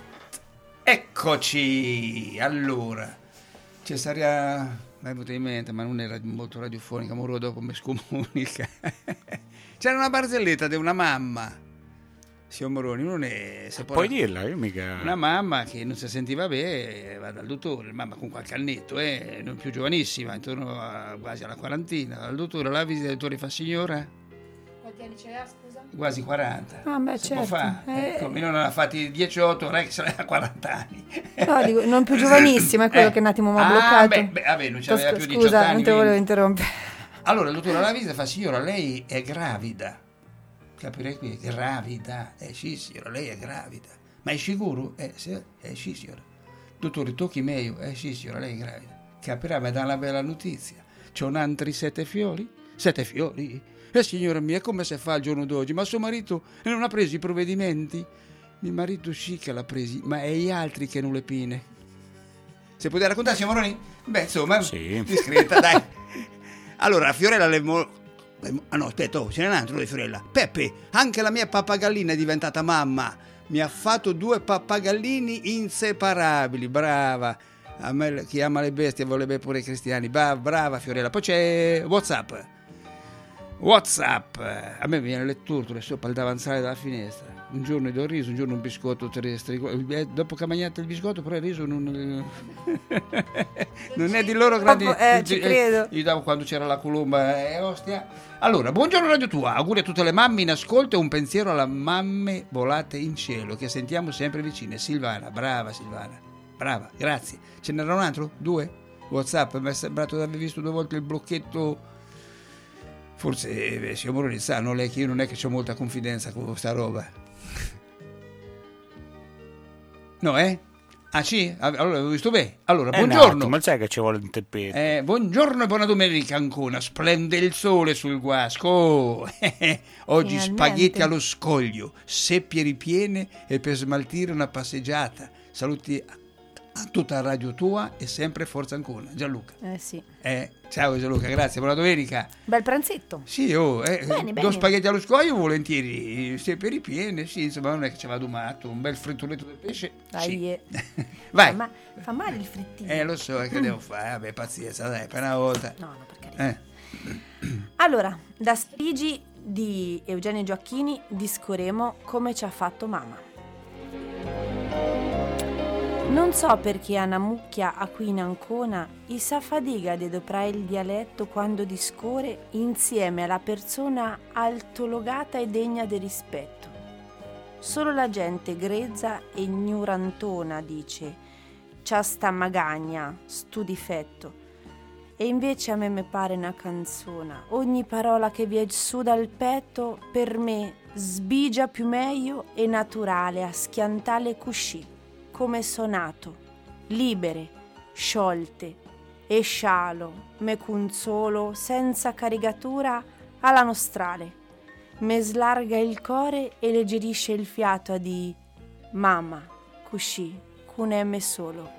Eccoci, allora. Cesaria mi è venuta in mente, ma non era molto radiofonica, ma dopo mi scomunica. C'era una barzelletta di una mamma, signor Moroni, non è... Se puoi dirla, io mica... Una mamma che non si sentiva bene, va dal dottore, mamma con qualche annetto, non più giovanissima, intorno quasi alla quarantina, al dottore, la visita del dottore fa: signora, Quanti anni ce l'ha, scusa? Quasi 40. Ah, beh, Si può certo. fare. Come non ha fatti 18, non è che se ne ha 40 anni. No, dico, non più giovanissima, è quello che un attimo mi ha bloccato. Vabbè, non c'aveva più 18 Scusa, anni. non ti volevo interrompere. Allora, il dottore alla visita fa: signora, lei è gravida. Capirei qui, è gravida. Sì, signora, lei è gravida. Ma è sicuro? Sì, signora. Dottore, tocchi meglio. Sì, signora, lei è gravida. Capirà, mi dà una bella notizia. C'ho un altri 7 fiori? 7 fiori? Signora mia, come si fa il giorno d'oggi? Ma suo marito non ha preso i provvedimenti? Mio marito sì che l'ha presi, ma è gli altri che non le pine. Se potete raccontare, signor Moroni? Beh, insomma, sì. Discreta, dai. Allora, Fiorella no, aspetta, ce n'è un altro di Fiorella. Peppe, anche la mia pappagallina è diventata mamma. Mi ha fatto 2 pappagallini inseparabili, brava. A me chi ama le bestie vuole bene pure i cristiani. Brava Fiorella. Poi c'è WhatsApp. A me viene le tortole sopra il davanzale dalla finestra. Un giorno do il riso, un giorno un biscotto terrestre. Dopo che ha mangiato il biscotto, però il riso non è di loro grandi. Ci credo. Gli davo quando c'era la colomba e ostia. Allora, buongiorno Radio Tua, auguri a tutte le mamme in ascolto e un pensiero alle mamme volate in cielo che sentiamo sempre vicine. Silvana, brava Silvana, brava, grazie. Ce n'era un altro? 2? WhatsApp, mi è sembrato di aver visto 2 volte il blocchetto. Forse signor Moroni sa, non è che io non è che ho molta confidenza con questa roba. No, Ah sì? Allora avevo visto bene. Allora, buongiorno. Ma sai che ci vuole un tappeto. Buongiorno e buona domenica Ancona. Splende il sole sul guasco. Oggi Finalmente. spaghetti allo scoglio, seppie ripiene e per smaltire una passeggiata. Saluti a tutta Radio Tua e sempre Forza Ancona. Gianluca. Sì. Ciao Gianluca, grazie, buona domenica. Bel pranzetto. Sì, bene. 2 spaghetti allo scoglio volentieri, seppie ripiene, sì, insomma non è che ci vado matto, un bel frittoletto di pesce. Dai, sì. Vai. Fa male il frittino. Lo so, che devo fare? Vabbè, pazienza, dai, per una volta. No, per carità. Allora, da Strigi di Eugenio Gioacchini discorremo come ci ha fatto mamma. Non so perché Anna Mucchia a qui in Ancona i sa fadiga di doprare il dialetto quando discorre insieme alla persona altologata e degna di rispetto. Solo la gente grezza e ignorantona dice «C'ha sta magagna, stu difetto». E invece a me pare una canzona. Ogni parola che viene su dal petto per me sbigia più meglio e naturale a schiantale cuscì. Come sonato, libere, sciolte, e scialo, me consolo, senza caricatura alla nostrale. Me slarga il core e leggerisce il fiato a di mamma, cuscì, con me solo.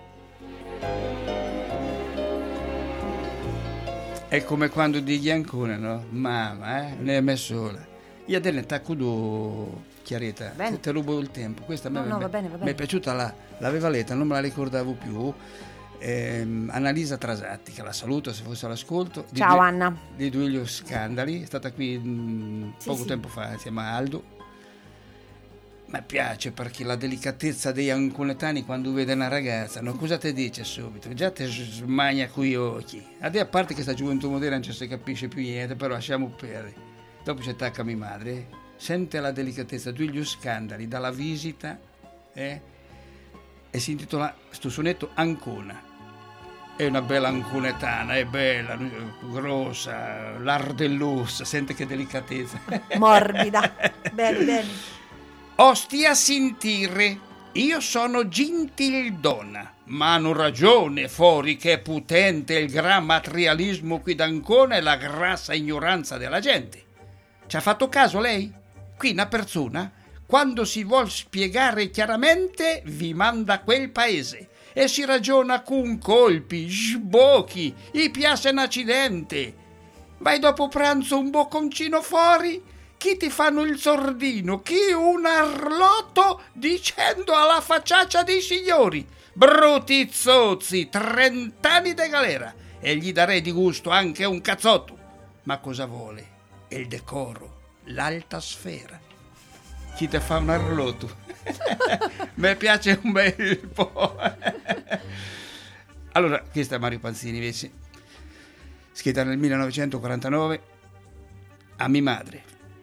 È come quando digli Ancona, no? Mamma, ne è me sola. Io adesso taccudo chiaretta, se te rubo il tempo. Questa va bene. mi è piaciuta, l'aveva letta, non me la ricordavo più. Annalisa Trasatti, che la saluto se fosse all'ascolto. Ciao Anna. Di Duilio Scandali, è stata qui poco tempo fa insieme a Aldo. Mi piace perché la delicatezza dei anconetani quando vede una ragazza, no? Cosa ti dice subito? Già ti smagna coi occhi. A parte che sta gioventù moderna non ci si capisce più niente, però lasciamo perdere. Dopo ci attacca mia madre, sente la delicatezza, Duilio Scandali, dalla visita, e si intitola sto sonetto Ancona. È una bella anconetana, è bella, grossa, lardellosa, sente che delicatezza. Morbida, bene. Osti a sentire, io sono gentildonna, ma hanno ragione fuori che è potente il gran materialismo qui d'Ancona e la grassa ignoranza della gente. Ci ha fatto caso lei? Qui una persona, quando si vuol spiegare chiaramente, vi manda a quel paese e si ragiona con colpi, sbocchi, gli piace un accidente. Vai dopo pranzo un bocconcino fuori, chi ti fanno il sordino, chi un arlotto dicendo alla facciaccia dei signori, brutti zozzi, 30 anni di galera, e gli darei di gusto anche un cazzotto. Ma cosa vuole? Il decoro, l'alta sfera. Chi te fa un arlotto? Mi piace un bel po'. Allora, questa è Mario Panzini invece, scritta nel 1949 a mia madre.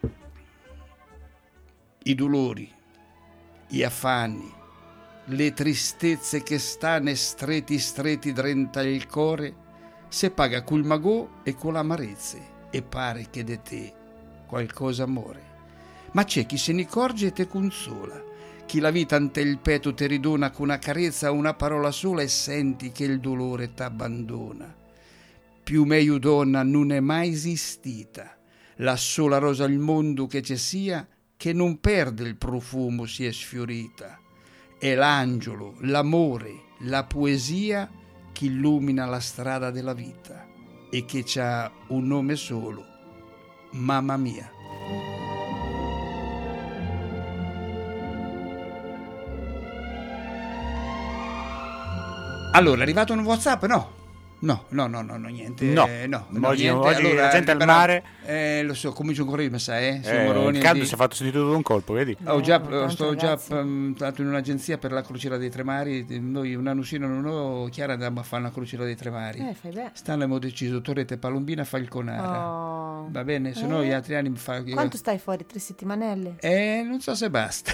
i dolori, gli affanni, le tristezze che stanno stretti drenta il cuore, se paga col magò e con l'amarezze, e pare che de te qualcosa amore. Ma c'è chi se ne accorge e te consola, chi la vita ante il petto te ridona con una carezza, una parola sola, e senti che il dolore t'abbandona. Più meglio donna non è mai esistita, la sola rosa al mondo che ci sia, che non perde il profumo si è sfiorita. È l'angelo, l'amore, la poesia che illumina la strada della vita e che c'ha un nome solo, mamma mia. Allora, è arrivato un WhatsApp? No, niente. Oggi allora, la gente al mare. Lo so, comincio ancora io, sai, Moroni, il caldo si è fatto sentire tutto un colpo, vedi? Sto già stato in un'agenzia per la crociera dei Tre Mari. Noi un anno sì, un anno no, Chiara andiamo a fare una crociera dei Tre Mari. Fai bene. Stanno abbiamo deciso Torrette Palombina Falconara. Oh. Va bene, se no gli altri anni mi fa. Quanto stai fuori? 3 settimanelle? Non so se basta.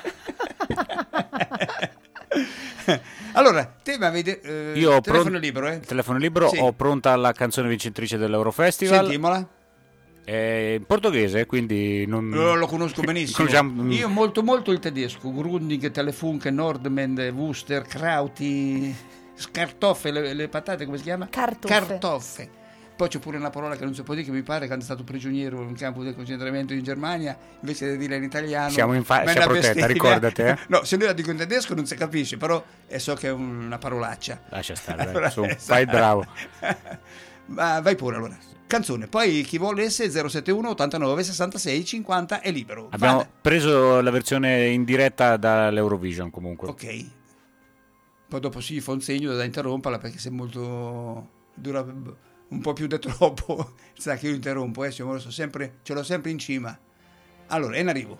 Allora, te mi avete io telefono libero, Il telefono libero, sì. Ho pronta la canzone vincitrice dell'Eurofestival. Sentimmola. È in portoghese, quindi non lo conosco benissimo. Io molto il tedesco. Grundig, Telefunke, Nordmend, Wuster, Krauti, Scartoffe, le patate, come si chiama? Cartoffe. Poi c'è pure una parola che non si può dire, che mi pare che è stato prigioniero in campo del concentramento in Germania, invece di dire in italiano. Siamo in fascia protetta, ricordati. No, se lui la dico in tedesco non si capisce, però so che è una parolaccia. Lascia stare, allora, fai bravo. Ma vai pure allora. Canzone, poi chi volesse 071 89 66 50 è libero. Abbiamo preso la versione in diretta dall'Eurovision comunque. Ok. Poi dopo si fa un segno da interromperla perché se molto dura un po' più di troppo, sa che io interrompo, ce l'ho sempre in cima. Allora, è in arrivo.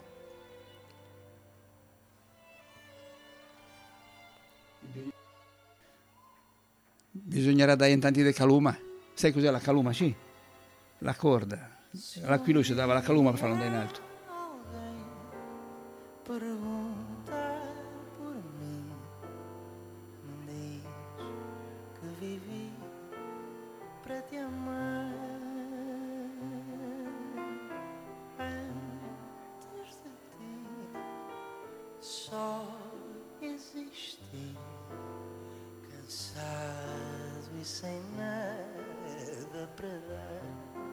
Bisognerà dare in tanti di caluma. Sai cos'è la caluma? Sì, la corda. Qui lui si dava la caluma per farlo andare in alto. Para te amar antes de ti só existi cansado e sem nada para dar.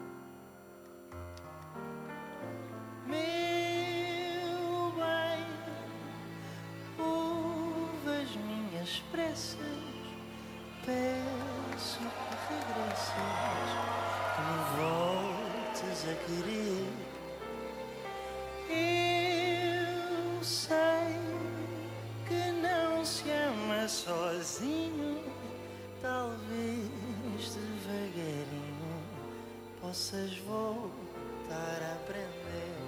Meu bem, ouve as minhas preces, peço que regresses, que me voltes a querer. Eu sei que não se ama sozinho, talvez devagarinho possas voltar a aprender.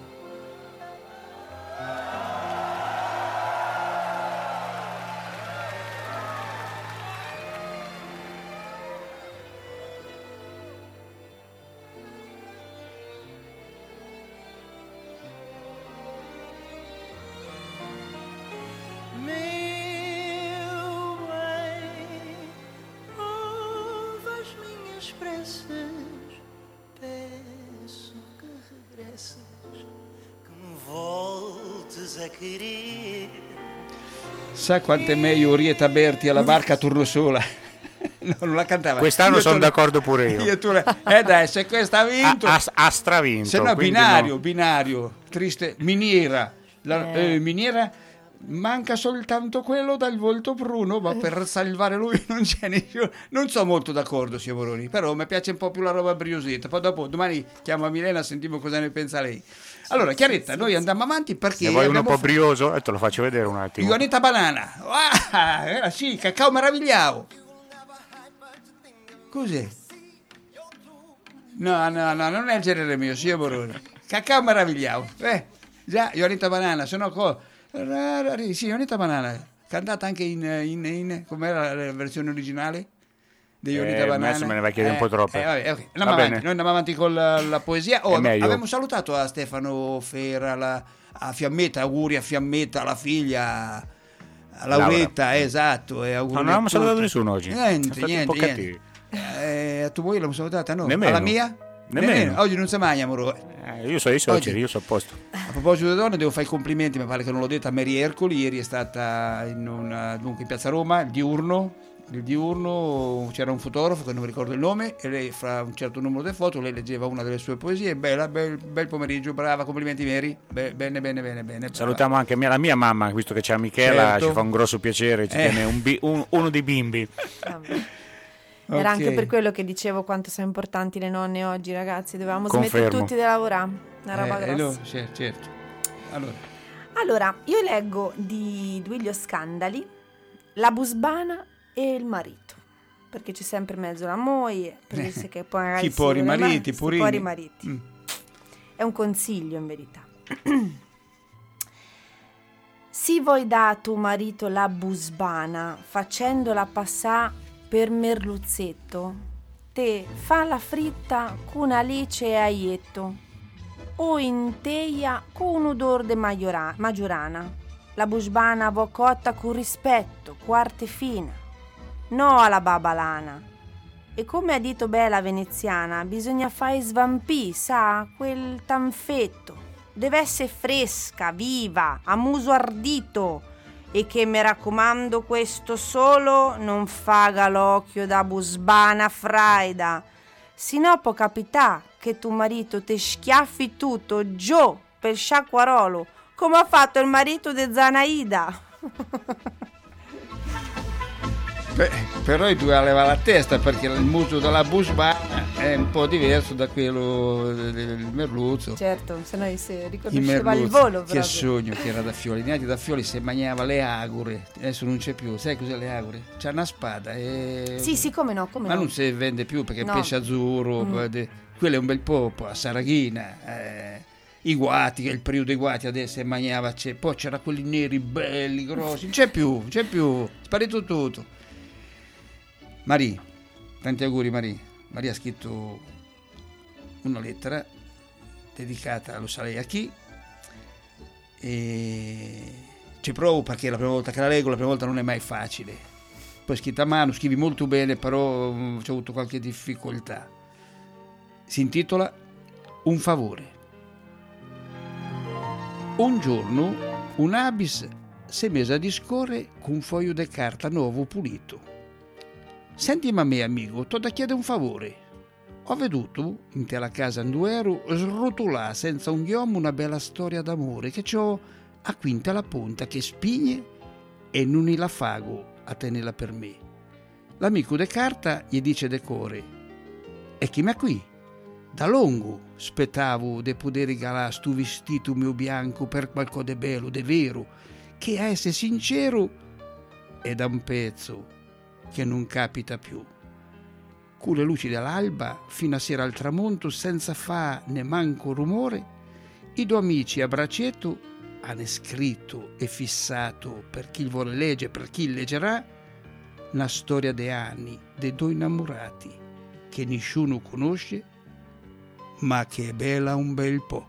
A querer. Sa quanto è meglio Orietta Berti alla barca turno sola. No, non la cantava. Quest'anno sono d'accordo pure io. Dai, se questa ha vinto ha stravinto. Se no binario, triste, miniera. Miniera, manca soltanto quello dal volto bruno, ma per salvare lui non c'è nessuno. Non sono molto d'accordo, Moroni, però mi piace un po' più la roba briosetta. Poi dopo domani chiamo a Milena, sentiamo cosa ne pensa lei. Allora, Chiaretta, noi andiamo avanti perché... Ne vuoi uno un po' brioso? Te lo faccio vedere un attimo. Ionetta Banana. Sì, cacao meravigliao. Cos'è? No, non è il genere mio, Moroni. Cacao meravigliao. Già, Ionetta Banana, se no... Sì, Ionetta Banana. Cantata anche in com'era la versione originale? Di Ionetta Banana. Adesso me ne vai a chiedere un po' troppe. Okay. Noi andiamo avanti con la poesia. Abbiamo salutato a Stefano Fera, a Fiammetta, auguri a Fiammetta, alla figlia, a Lauretta, esatto. E auguri non abbiamo salutato nessuno oggi. Niente. A tua moglie l'abbiamo salutata, no? Nemmeno. Alla mia? Nemmeno. Oggi non si mangia, moro. Io so a posto. A proposito delle donne, devo fare i complimenti, mi pare che non l'ho detto, a Mary Ercoli. Ieri è stata dunque in Piazza Roma, il diurno, c'era un fotografo che non mi ricordo il nome, e lei, fra un certo numero di foto, lei leggeva una delle sue poesie. Bel pomeriggio, brava, complimenti Mary. Bene. Salutiamo anche la mia mamma, visto che c'è Michela, certo. Ci fa un grosso piacere, ci tiene uno dei bimbi. Era anche per quello che dicevo quanto sono importanti le nonne oggi, ragazzi. Dovevamo smettere tutti di lavorare. Una roba grossa. Certo. Allora, io leggo di Duilio Scandali la busbana e il marito, perché c'è sempre in mezzo la moglie, perché che poi magari chi poi i mariti, purini. È un consiglio in verità. Si vuoi da tuo marito la busbana facendola passare per merluzzetto, te fa la fritta con alice e aietto o in teia con un odor de maggiorana. La busbana va cotta con rispetto, quarte fina, no alla babalana. E come ha detto bella veneziana, bisogna fare svampì, sa, quel tanfetto. Deve essere fresca, viva, a muso ardito. E che mi raccomando questo solo non faga l'occhio da busbana fraida, sino può capità che tuo marito te schiaffi tutto giù per sciacquarolo, come ha fatto il marito di Zanaida. Però tu leva la testa, perché il muso della busbana è un po' diverso da quello del merluzzo. Certo, se no si riconosceva il volo. Che sogno che era da Fioli. Neanche da Fioli si mangiava le agure, adesso non c'è più. Sai cos'è le agure? C'è una spada e... Sì, come no. Ma non si vende più perché pesce azzurro, quello è un bel po' a Saraghina. I guati, il periodo dei guati adesso si mangiava, poi c'era quelli neri belli, grossi, non c'è più, sparito tutto. Marie, tanti auguri Marie. Maria ha scritto una lettera dedicata, lo sa lei a chi, e ci provo perché è la prima volta che la leggo, la prima volta non è mai facile. Poi scritta a mano, scrivi molto bene, però ho avuto qualche difficoltà. Si intitola Un favore. Un giorno un abis si è messa a discorrere con un foglio di carta nuovo pulito. Senti a me amico, t'ho da chiedere un favore. Ho veduto in te la casa Anduero srotolà senza un ghiommo una bella storia d'amore che c'ho a quinta la punta che spigne e non la fago a tenerla per me. L'amico de carta gli dice decore: e chi m'è qui? Da lungo spettavo de poter regalare stu vestito mio bianco per qualcosa de bello, de vero, che a essere sincero è da un pezzo che non capita più. Con le luci dell'alba fino a sera al tramonto, senza fa né manco rumore, i due amici a braccetto hanno scritto e fissato, per chi vuole leggere, per chi leggerà, una storia de anni de due innamorati che nessuno conosce, ma che è bella un bel po'.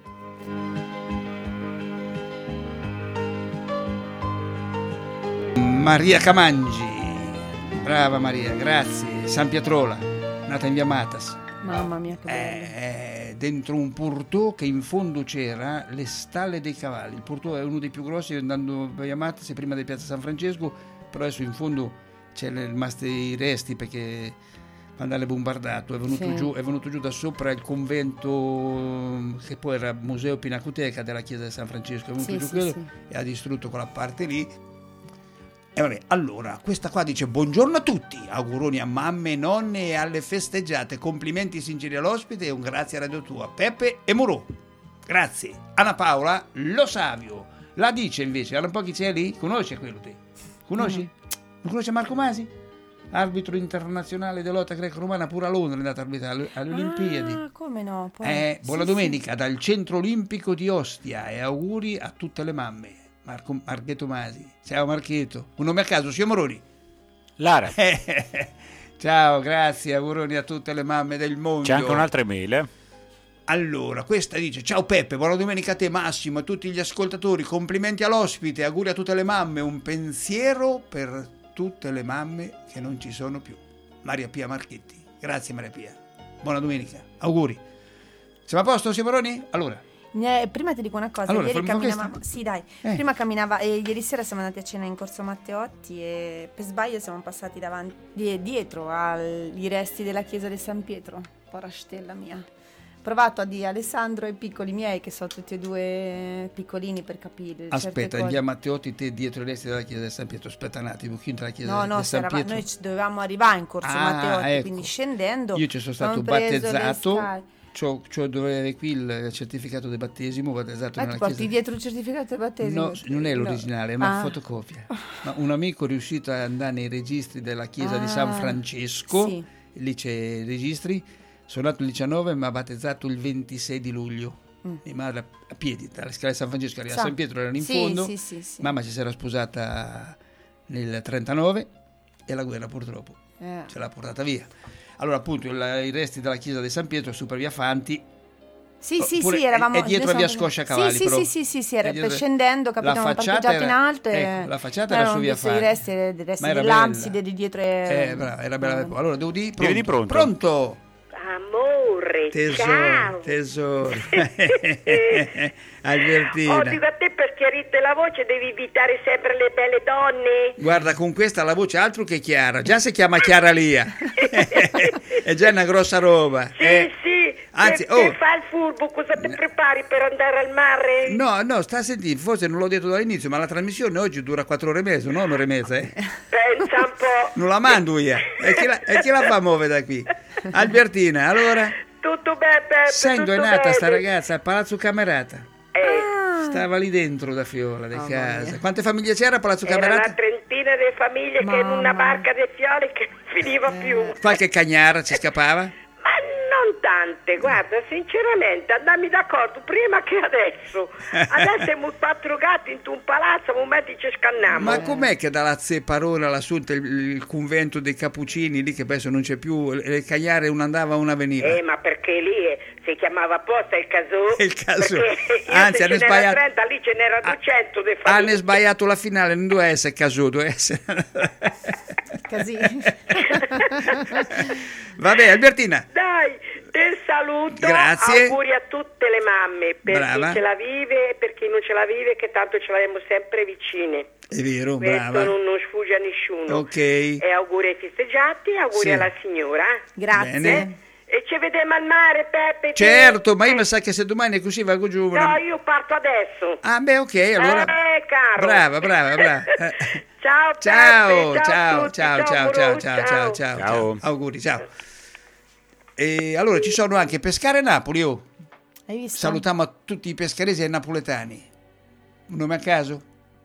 Maria Camangi. Brava Maria, grazie. San Pietrola, nata in via Matas. Mamma mia, che bello. Dentro un portò che in fondo c'era le stalle dei cavalli. Il portò è uno dei più grossi, andando a via Matas, prima di piazza San Francesco, però adesso in fondo c'è rimasti i resti perché quando è bombardato è venuto giù da sopra il convento che poi era museo pinacoteca della chiesa di San Francesco, è venuto giù quello e ha distrutto quella parte lì. E vabbè, allora, questa qua dice: buongiorno a tutti, auguroni a mamme, nonne e alle festeggiate, complimenti sinceri all'ospite e un grazie a Radio Tua, Peppe e Murò. Grazie. Anna Paola Lo Savio, la dice invece, allora un po' chi c'è lì? Conosce quello te? Conosci? Non conosce Marco Masi? Arbitro internazionale di lotta greco-romana, pure a Londra è andato a arbitrare alle Olimpiadi. Ah, come no? Buona domenica dal Centro Olimpico di Ostia e auguri a tutte le mamme. Marchetto Masi. Ciao Marchetto. Un nome a caso, signor Moroni. Lara. Ciao, grazie, auguroni a tutte le mamme del mondo. C'è anche un'altra email, Allora, questa dice: ciao Peppe, buona domenica a te Massimo, a tutti gli ascoltatori, complimenti all'ospite, auguri a tutte le mamme, un pensiero per tutte le mamme che non ci sono più. Maria Pia Marchetti. Grazie Maria Pia, buona domenica, auguri. Siamo a posto, Siemaroni? Allora, prima ti dico una cosa, allora, ieri camminavamo, sì dai, prima camminava, ieri sera siamo andati a cena in Corso Matteotti e per sbaglio siamo passati dietro agli resti della chiesa di San Pietro, porra stella mia. Provato a dire Alessandro e piccoli miei, che sono tutti e due piccolini, per capire. Aspetta, in via Matteotti, te dietro i resti della chiesa di San Pietro. Aspetta un attimo, chi entra la chiesa di San Pietro? Noi dovevamo arrivare in Corso Matteotti, ecco. Quindi scendendo. Io ci sono stato battezzato, c'ho dove qui il certificato di battesimo, battezzato nella ti porti chiesa. Dietro il certificato di battesimo? No, non è l'originale, è una fotocopia. Ma un amico è riuscito ad andare nei registri della chiesa di San Francesco, sì. Lì c'è i registri. Sono nato il 19, ma battezzato il 26 di luglio. Mia madre a piedi, dalla scala di San Francesco arriva a San Pietro, erano in fondo. Sì. Mamma ci si era sposata nel 39 e la guerra purtroppo ce l'ha portata via. Allora appunto i resti della chiesa di San Pietro su per via Fanti. Sì, eravamo. E dietro via Scosciacavalli. Sì, era scendendo, capito? Parcheggiato in alto. Ecco, la facciata era su via Fanti. I resti dell'Amside di dietro. Era bella. Allora devo dire pronto. Pronto. Amore, ciao. Tesoro. Albertina. Dico a te, per chiarirti la voce devi invitare sempre le belle donne. Guarda, con questa la voce altro che chiara. Già si chiama Chiara Lia. È già una grossa roba. Sì. Anzi, che fa il furbo? Cosa ti prepari per andare al mare? No, sta a sentire, forse non l'ho detto dall'inizio, ma la trasmissione oggi dura 4 ore e mezzo, non 1 ora e mezza. Pensa un po'. Non la mando io. E chi la fa muovere da qui? Albertina, allora? Tutto bene, Peppe. Sento, è nata sta ragazza a Palazzo Camerata. Stava lì dentro da Fiola, di casa. Quante famiglie c'era a Palazzo Camerata? Era una trentina di famiglie che in una barca di fiori che non finiva più. Qualche cagnara ci scappava? Ma non tante, guarda, sinceramente, andammi d'accordo prima che adesso. Adesso siamo 4 gatti in un palazzo, un momento ci scanniamo. Ma com'è che dalla Zeparona lassù il convento dei Cappuccini, lì che adesso non c'è più, le cagnare una andava una veniva? Ma perché lì si chiamava apposta il caso. Il caso. Anzi, hanno sbagliato. 30, lì ce n'era 200 di famiglie. Hanno sbagliato la finale, non doveva essere caso, doveva essere... Casino. Vabbè, Albertina. Dai, ti saluto. Grazie. Auguri a tutte le mamme, per chi ce la vive e per chi non ce la vive, che tanto ce l'avremo sempre vicine. È vero, questo brava. non sfugge a nessuno. Ok. E auguri ai festeggiati, auguri alla signora. Grazie. Bene. E ci vediamo al mare, Peppe. Certo, ma io mi sa che se domani è così vado giù. No, io parto adesso. Ah, beh, ok, allora. Caro. Brava. Ciao, Peppe, ciao. Auguri, ciao. E allora ci sono anche Pescare Napoli, Hai visto? Salutiamo a tutti i pescaresi e i napoletani. Un nome a caso?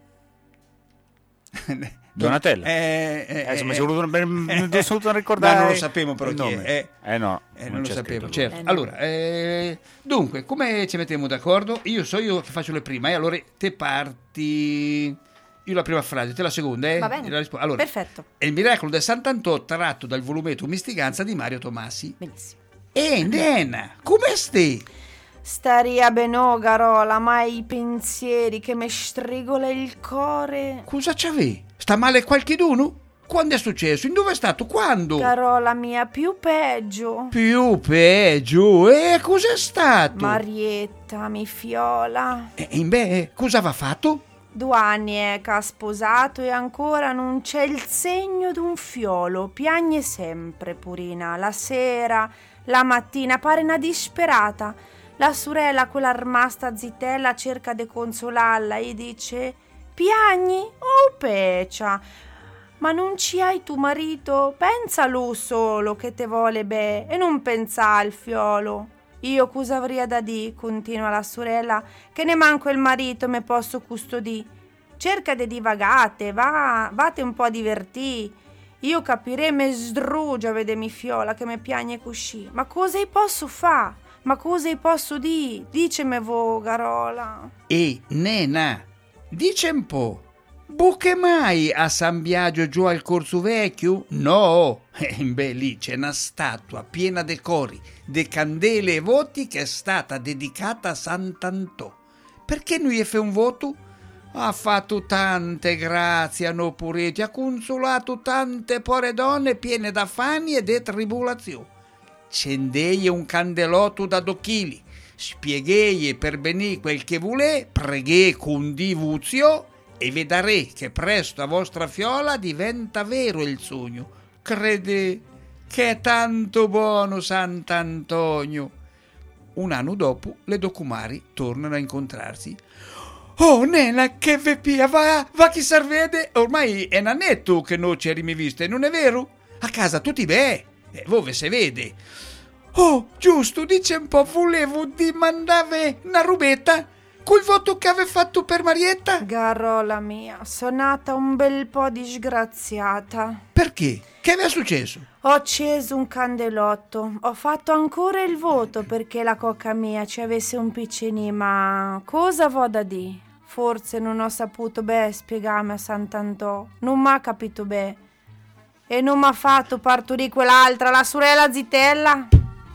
Donatella. Mi sono voluto ricordare. Ma non lo sapevo però chi è. No. Non lo sapevo, certo. Allora, dunque, come ci mettiamo d'accordo? Io che faccio le prime, allora te parti... Io la prima frase, te la seconda, Va bene, allora, perfetto. È il miracolo del Sant'Antò tratto dal volumetto Mistiganza di Mario Tomassi. Benissimo. Nena, come stai? Staria bene, Garola, ma i pensieri che mi strigola il cuore. Cosa c'avevi? Sta male qualcheduno? Quando è successo? In dove è stato? Quando? Carola mia, più peggio. Più peggio? E cos'è stato? Marietta, mi fiola. Cosa aveva fatto? 2 anni è che ha sposato e ancora non c'è il segno d'un fiolo. Piagne sempre, purina. La sera, la mattina, pare una disperata. La sorella, quella rimasta zitella, cerca di consolarla e dice: piagni? Oh, pecia. Ma non ci hai tu marito? Pensa lui solo che te vuole bene e non pensa al fiolo. Io cosa avrei da dire, continua la sorella, che ne manco il marito me posso custodire. Cerca di divagate, vate un po' a divertì. Io capirei me sdrugia vedemi fiola che me piagne così. Ma cosa hi posso fa? Ma cosa hi posso dire? Dicemi vo, Garola. Nena, dice un po'. Buche mai a San Biagio giù al Corso Vecchio? No, beh, lì c'è una statua piena de cori, de candele e voti che è stata dedicata a Sant'Antò. Perché non gli fa un voto? Ha fatto tante grazie a noi pureti, ha consolato tante povere donne piene d'affani e de tribolazioni. Cendegli un candelotto da 2 chili, spiegheie per benì quel che vuole, preghe con divuzio e vedrete che presto a vostra fiola diventa vero il sogno. Crede che è tanto buono Sant'Antonio. Un anno dopo le documari tornano a incontrarsi. Oh nena, che vepia, va chi servede? Ormai è un annetto che non ci erimi viste, non è vero? A casa tutti beh, voi se vede. Oh, giusto, dice un po', volevo dimandare una rubetta col voto che ave fatto per Marietta? Garola mia, sono nata un bel po' disgraziata. Perché? Che aveva successo? Ho acceso un candelotto, ho fatto ancora il voto perché la cocca mia ci avesse un piccinì, ma cosa vo da di? Forse non ho saputo spiegarmi a Sant'Antò, non m'ha capito e non m'ha fatto partorire quell'altra, la sorella zitella.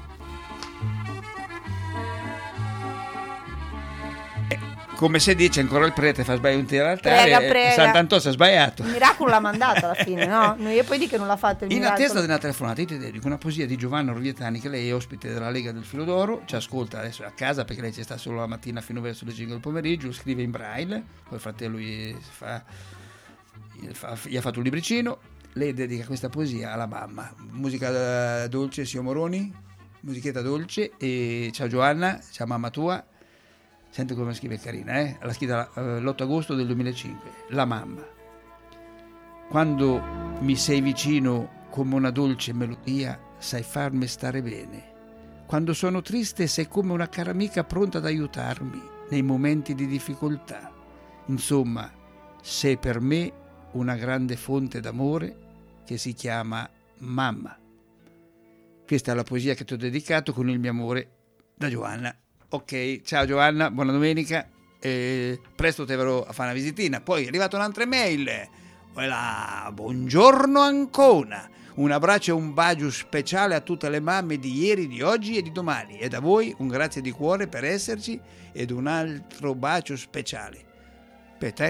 Come si dice, ancora il prete fa sbagliare un tiro all'altare, prega. Sant'Antò si è sbagliato. Il miracolo l'ha mandato alla fine, no? E poi di che non l'ha fatto il In miracolo. attesa di una telefonata, io ti dedico una poesia di Giovanna Orvietani, che lei è ospite della Lega del Filo d'Oro, ci ascolta adesso a casa perché lei ci sta solo la mattina fino verso le 5 del pomeriggio, scrive in braille, poi il fratello gli ha fatto un libricino, lei dedica questa poesia alla mamma. Musica dolce, Sio Moroni, musichetta dolce, e ciao Giovanna, ciao mamma tua. Senti come scrive carina, l'ha scritta l'8 agosto del 2005. La mamma. Quando mi sei vicino come una dolce melodia, sai farmi stare bene. Quando sono triste sei come una cara amica pronta ad aiutarmi nei momenti di difficoltà. Insomma, sei per me una grande fonte d'amore che si chiama mamma. Questa è la poesia che ti ho dedicato con il mio amore da Giovanna. Ok, ciao Giovanna, buona domenica, presto te verrò a fare una visitina. Poi è arrivata un'altra mail, buongiorno Ancona, un abbraccio e un bacio speciale a tutte le mamme di ieri, di oggi e di domani, e da voi un grazie di cuore per esserci ed un altro bacio speciale per te.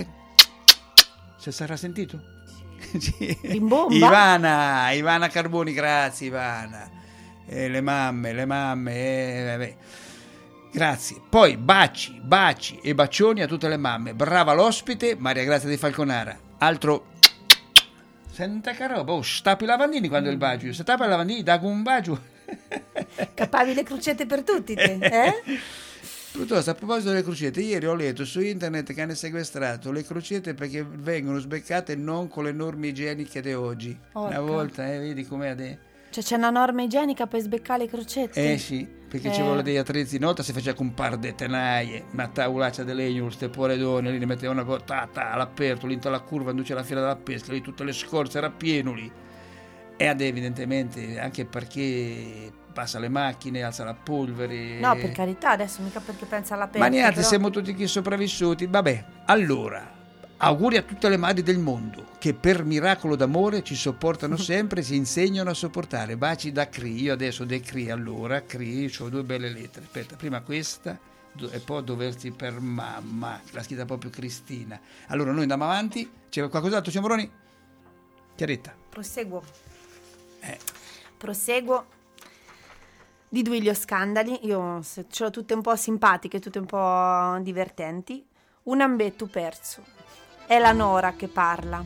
Se sarà sentito? Sì. In bomba? Ivana Carboni, grazie Ivana, le mamme, vabbè. Grazie. Poi baci e bacioni a tutte le mamme. Brava l'ospite, Maria Grazia di Falconara. Altro. Senta che roba, stappi i lavandini quando il bacio. Se tappa i lavandini, dà un bacio. Capavi le crocette per tutti te, Piuttosto, a proposito delle crocette, ieri ho letto su internet che hanno sequestrato le crocette perché vengono sbeccate non con le norme igieniche di oggi. Una volta, vedi com'è adesso. Cioè c'è una norma igienica per sbeccare le crocette? Sì, perché ci vuole degli attrezzi. Una volta si faceva con un par di tenaie, una tavolaccia di legno, queste poredone, lì ne mettevano all'aperto, lì alla curva, quando c'è la fiera della pesca, lì tutte le scorze, era pieno lì. E evidentemente anche perché passa le macchine, alza la polvere. No, per carità, adesso mica perché pensa all'aperto. Ma niente, siamo tutti qui sopravvissuti. Vabbè, allora, auguri a tutte le madri del mondo che per miracolo d'amore ci sopportano sempre, ci insegnano a sopportare. Baci da Cri. Io adesso de Cri, allora Cri, ho 2 belle lettere. Aspetta, prima questa e poi doversi per mamma, l'ha scritta proprio Cristina. Allora noi andiamo avanti. C'è qualcos'altro, signor Moroni? Chiaretta. Proseguo. Di Duilio Scandali, io ce l'ho tutte un po' simpatiche, tutte un po' divertenti. Un ambetto perso. È la Nora che parla.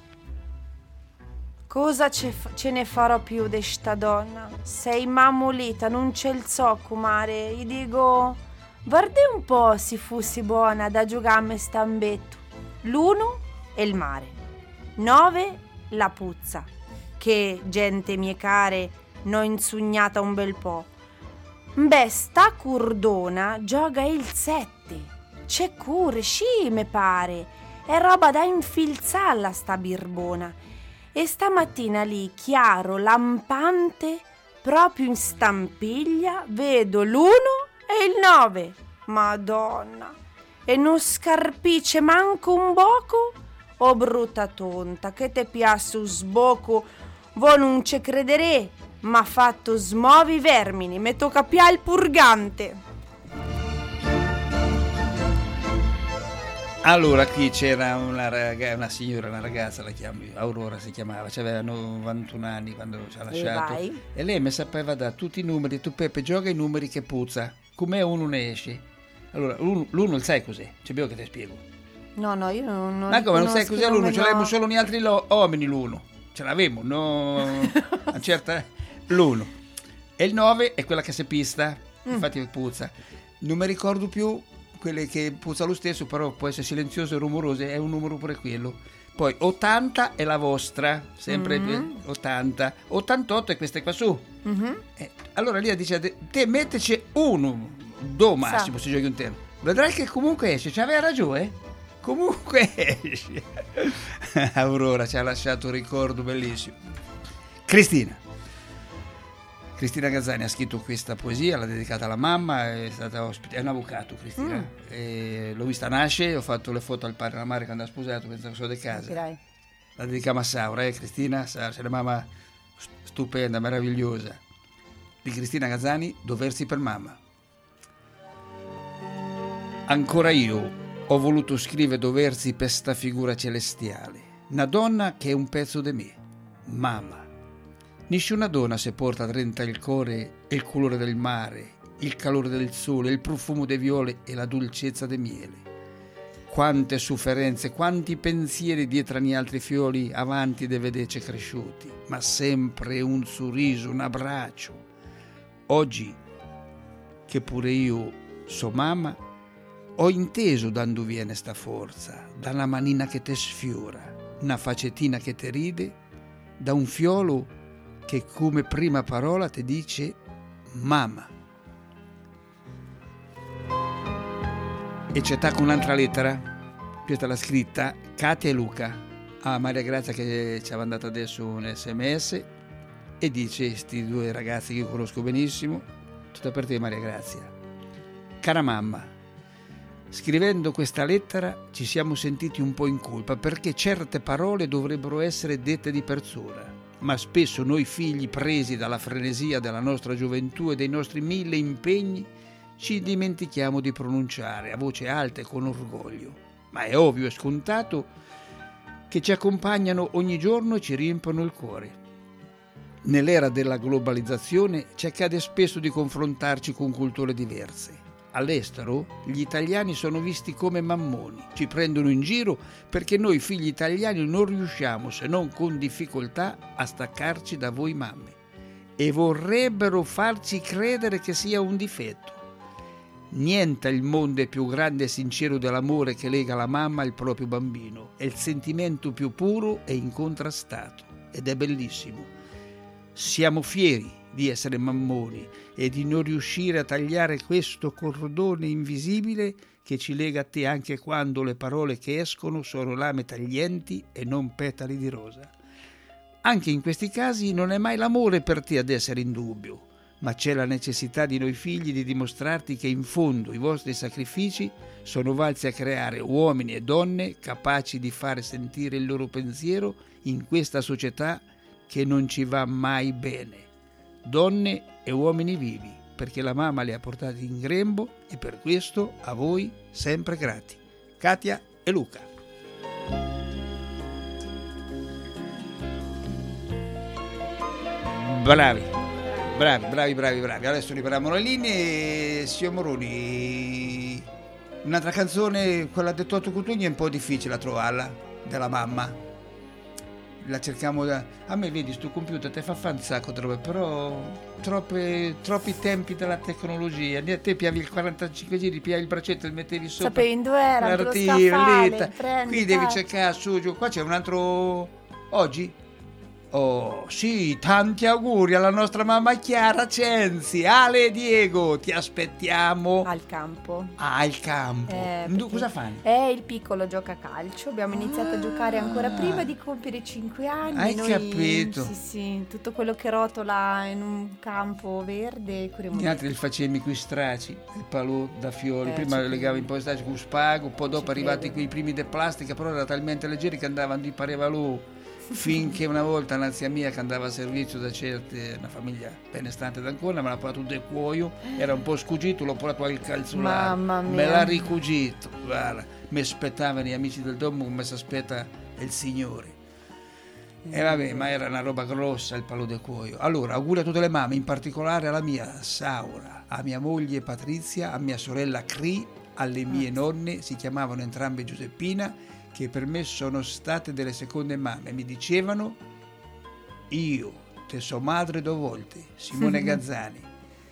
Cosa ce ne farò più di sta donna? Sei mammolita, non c'è il zocco, mare. Gli dico, guardi un po' se fossi buona da giocarmi st'ambetto. L'1 è il mare. 9 la puzza, che gente mie care n'ho insugnata un bel po'. Beh, sta curdona gioca il 7. C'è cure, sì, me pare. È roba da infilzarla sta birbona. E stamattina lì, chiaro, lampante, proprio in stampiglia, vedo l'1 e il 9. Madonna! E non scarpice manco un poco, Oh brutta tonta, che te piace un sbocco, voi non ci crederè, ma fatto smovi vermini, mi tocca pià il purgante. Allora, qui c'era una signora, una ragazza, la chiamo Aurora, si chiamava, aveva 91 anni quando ci ha lasciato. E lei mi sapeva da tutti i numeri. Tu Peppe gioca i numeri che puzza, com'è uno ne esce. Allora, l'uno il sai cos'è? C'è più che ti spiego. No, io non ma come non sai cos'è l'uno? Ce l'avevamo solo noi altri uomini l'uno. Ce l'avevamo, no? Una certa l'uno. E il 9 è quella che si pista, infatti puzza. Non mi ricordo più quelle che puzza lo stesso, però può essere silenzioso e rumoroso, è un numero pure quello. Poi 80 è la vostra, sempre 80. 88 è queste qua su. Allora lì dice, te metteci uno, due massimo se giochi un tempo. Vedrai che comunque esce, c'aveva ragione, comunque esce. Aurora ci ha lasciato un ricordo bellissimo. Cristina Gazzani ha scritto questa poesia, l'ha dedicata alla mamma, è stata ospite, è un avvocato Cristina, l'ho vista nascere, ho fatto le foto al padre e alla madre quando ha sposato, pensavo solo di casa. La dedichiamo a Saura, Cristina, sei una mamma stupenda, meravigliosa. Di Cristina Gazzani, Doversi per mamma. Ancora io ho voluto scrivere Doversi per sta figura celestiale, una donna che è un pezzo di me, mamma. Nessuna donna se porta dentro il cuore il colore del mare, il calore del sole, il profumo dei viole e la dolcezza del miele. Quante sofferenze, quanti pensieri dietro agli altri fiori avanti de vederci cresciuti, ma sempre un sorriso, un abbraccio. Oggi, che pure io so mamma, ho inteso da dove viene sta forza, da una manina che te sfiora, una faccettina che te ride, da un fiolo che come prima parola ti dice mamma. E c'è con un'altra lettera, questa l'ha scritta Katia e Luca a Maria Grazia che ci ha mandato adesso un sms e dice, questi due ragazzi che io conosco benissimo, tutta per te Maria Grazia. Cara mamma, scrivendo questa lettera ci siamo sentiti un po' in colpa perché certe parole dovrebbero essere dette di persona. Ma spesso noi figli, presi dalla frenesia della nostra gioventù e dei nostri 1000 impegni, ci dimentichiamo di pronunciare a voce alta e con orgoglio. Ma è ovvio e scontato che ci accompagnano ogni giorno e ci riempiono il cuore. Nell'era della globalizzazione ci accade spesso di confrontarci con culture diverse. All'estero gli italiani sono visti come mammoni, ci prendono in giro perché noi figli italiani non riusciamo, se non con difficoltà, a staccarci da voi mamme e vorrebbero farci credere che sia un difetto. Niente al mondo è più grande e sincero dell'amore che lega la mamma al proprio bambino, è il sentimento più puro e incontrastato ed è bellissimo. Siamo fieri di essere mammoni e di non riuscire a tagliare questo cordone invisibile che ci lega a te anche quando le parole che escono sono lame taglienti e non petali di rosa. Anche in questi casi non è mai l'amore per te ad essere in dubbio, ma c'è la necessità di noi figli di dimostrarti che in fondo i vostri sacrifici sono valsi a creare uomini e donne capaci di fare sentire il loro pensiero in questa società che non ci va mai bene. Donne e uomini vivi, perché la mamma li ha portati in grembo e per questo a voi sempre grati. Katia e Luca. Bravi. Adesso ripariamo le linee. Signor Moroni, un'altra canzone, quella del Toto Cutugno, è un po' difficile a trovarla, della mamma. La cerchiamo a me vedi sto computer te fa fare un sacco di robe, però troppi tempi della tecnologia. A te piavi il 45 giri, piavi il braccetto e mettevi sopra, sapevi in dove era, te lo scaffale, qui devi cercare su giù. Qua c'è un altro oggi Oh, sì, tanti auguri alla nostra mamma Chiara Censi. Ale e Diego, ti aspettiamo al campo. Al campo. Cosa fai? Il piccolo gioca a calcio. Abbiamo iniziato a giocare ancora prima di compiere 5 anni. Hai capito? Sì, tutto quello che rotola in un campo verde. Gli altri li facevi qui straci, il palù da fiori. Prima legavi un po' di straci con spago, poi dopo arrivati quei primi di plastica, però era talmente leggeri che andavano di pareva lui. Finché una volta una zia mia che andava a servizio da una famiglia benestante d'Ancona me l'ha portato del cuoio, era un po' scugito, l'ho portato al calzolare, me l'ha ricugito, guarda, mi aspettavano gli amici del domo come si aspetta il Signore. E vabbè, ma era una roba grossa il palo del cuoio. Allora, auguri a tutte le mamme, in particolare alla mia Saura, a mia moglie Patrizia, a mia sorella Cri, alle mie nonne, si chiamavano entrambe Giuseppina, che per me sono state delle seconde mamme. Mi dicevano: io te so madre 2 volte, Simone Gazzani.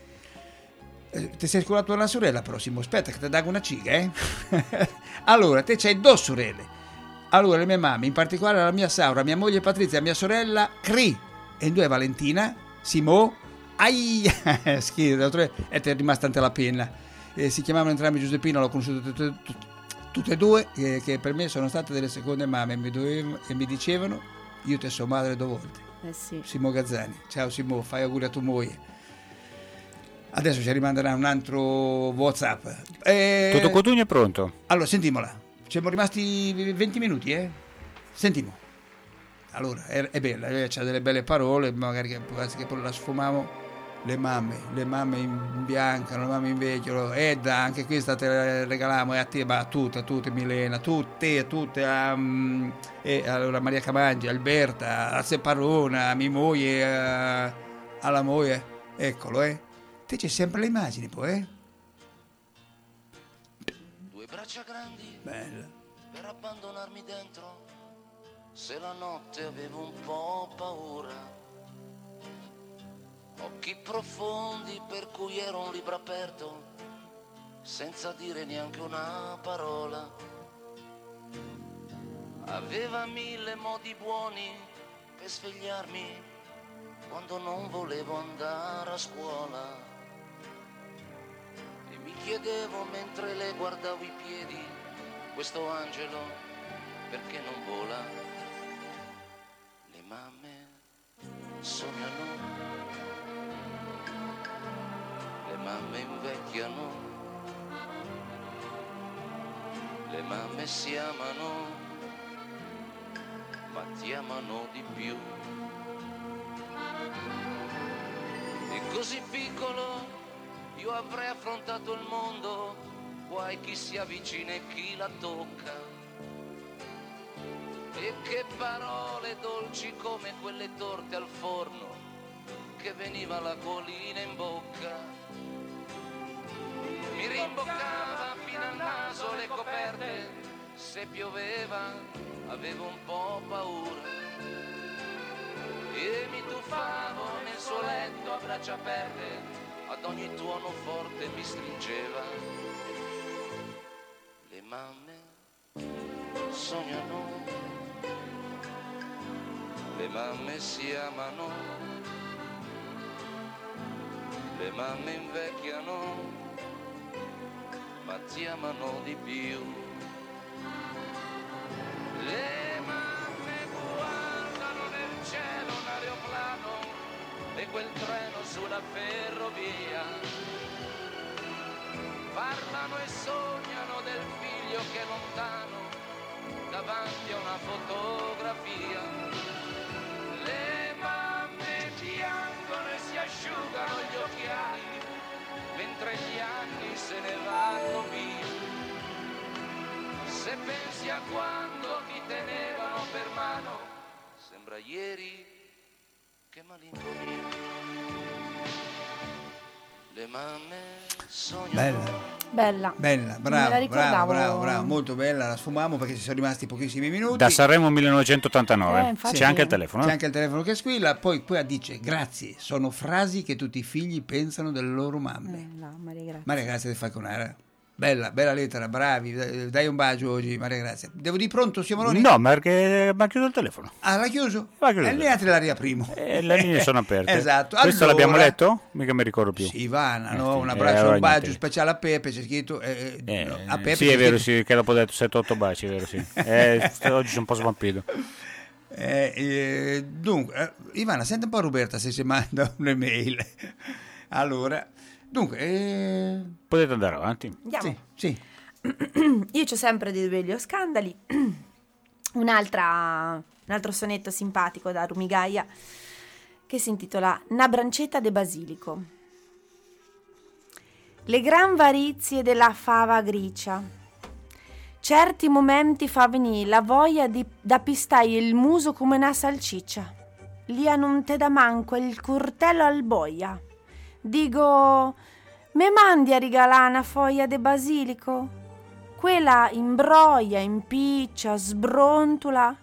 Ti sei scolato una sorella prossimo, aspetta che ti dà una ciga, Allora, te c'hai 2 sorelle. Allora, le mie mamme, in particolare la mia Saura, mia moglie Patrizia, mia sorella Cri, e 2 Valentina, Simo, schifo, e ti è rimasta tante la penna. Si chiamavano entrambi Giuseppina, l'ho conosciuto tutte e 2, che per me sono state delle seconde mamme, e mi dicevano: io te so madre 2 volte. Sì. Simo Gazzani, ciao Simo, fai auguri a tua moglie. Adesso ci rimanderà un altro WhatsApp. Tutto Cotugno è pronto. Allora, sentimola. Ci siamo rimasti 20 minuti, Sentimo. Allora, è bella, c'ha delle belle parole, magari che poi la sfumiamo. Le mamme imbiancano, le mamme invecchiano. Edda, anche questa te la regaliamo, e a te, ma a tutte, Milena, tutte, allora Maria Camangi, Alberta, a Separona, a mia moglie, alla moglie, eccolo, Te c'è sempre le immagini, poi, 2 braccia grandi, bella, per abbandonarmi dentro, se la notte avevo un po' paura. Occhi profondi per cui ero un libro aperto, senza dire neanche una parola. Aveva 1000 modi buoni per svegliarmi quando non volevo andare a scuola. E mi chiedevo mentre le guardavo i piedi, questo angelo perché non vola? Le mamme sognano, le mamme invecchiano, le mamme si amano, ma ti amano di più. E così piccolo io avrei affrontato il mondo, guai chi si avvicina e chi la tocca. E che parole dolci come quelle torte al forno, che veniva la collina in bocca. Mi rimboccava fino al naso le coperte, se pioveva avevo un po' paura. E mi tuffavo nel suo letto a braccia aperte, ad ogni tuono forte mi stringeva. Le mamme sognano, le mamme si amano, le mamme invecchiano, ma ti amano di più. Le mamme guardano nel cielo un aeroplano e quel treno sulla ferrovia, parlano e sognano del figlio che è lontano davanti a una fotografia. Le mamme piangono e si asciugano gli occhiali mentre gli anni se ne vanno via. Se pensi a quando ti tenevano per mano, sembra ieri, che malinconia. Le mamme sognano. Bella, bravo, molto bella, la sfumiamo perché ci sono rimasti pochissimi minuti. Da Sanremo 1989, c'è anche il telefono. C'è anche il telefono che squilla, poi dice: grazie, sono frasi che tutti i figli pensano delle loro mamme. Maria, grazie. Maria, grazie di Falconara. Bella lettera, bravi, dai un bacio oggi, Maria Grazia. Devo di pronto, Siamoloni? No, perché mi ha chiuso il telefono. Ah, l'ha chiuso? L'ha chiuso. E le altre la riaprimo. Le linee sono aperte. Esatto. Questo allora, l'abbiamo letto? Mica mi ricordo più. Sì, Ivana, no? Sì. Un abbraccio, allora un bacio niente. speciale a Pepe, c'è scritto a Pepe. Sì, è vero, sì, che dopo ho detto 7-8 baci, è vero, sì. Oggi sono un po' svampito. Dunque, Ivana, senti un po' Roberta se si manda un'email. Allora, dunque... Potete andare avanti. Andiamo. Sì. Io c'ho sempre dei duelli o scandali. Un altro sonetto simpatico da Rumigaia che si intitola Na brancetta de basilico. Le gran varizie della fava gricia. Certi momenti fa venire la voglia da pistare il muso come una salciccia. Lia non te da manco il curtello al boia. Digo, me mandi a regalare una foglia de basilico? Quella imbroia, impiccia, sbrontula,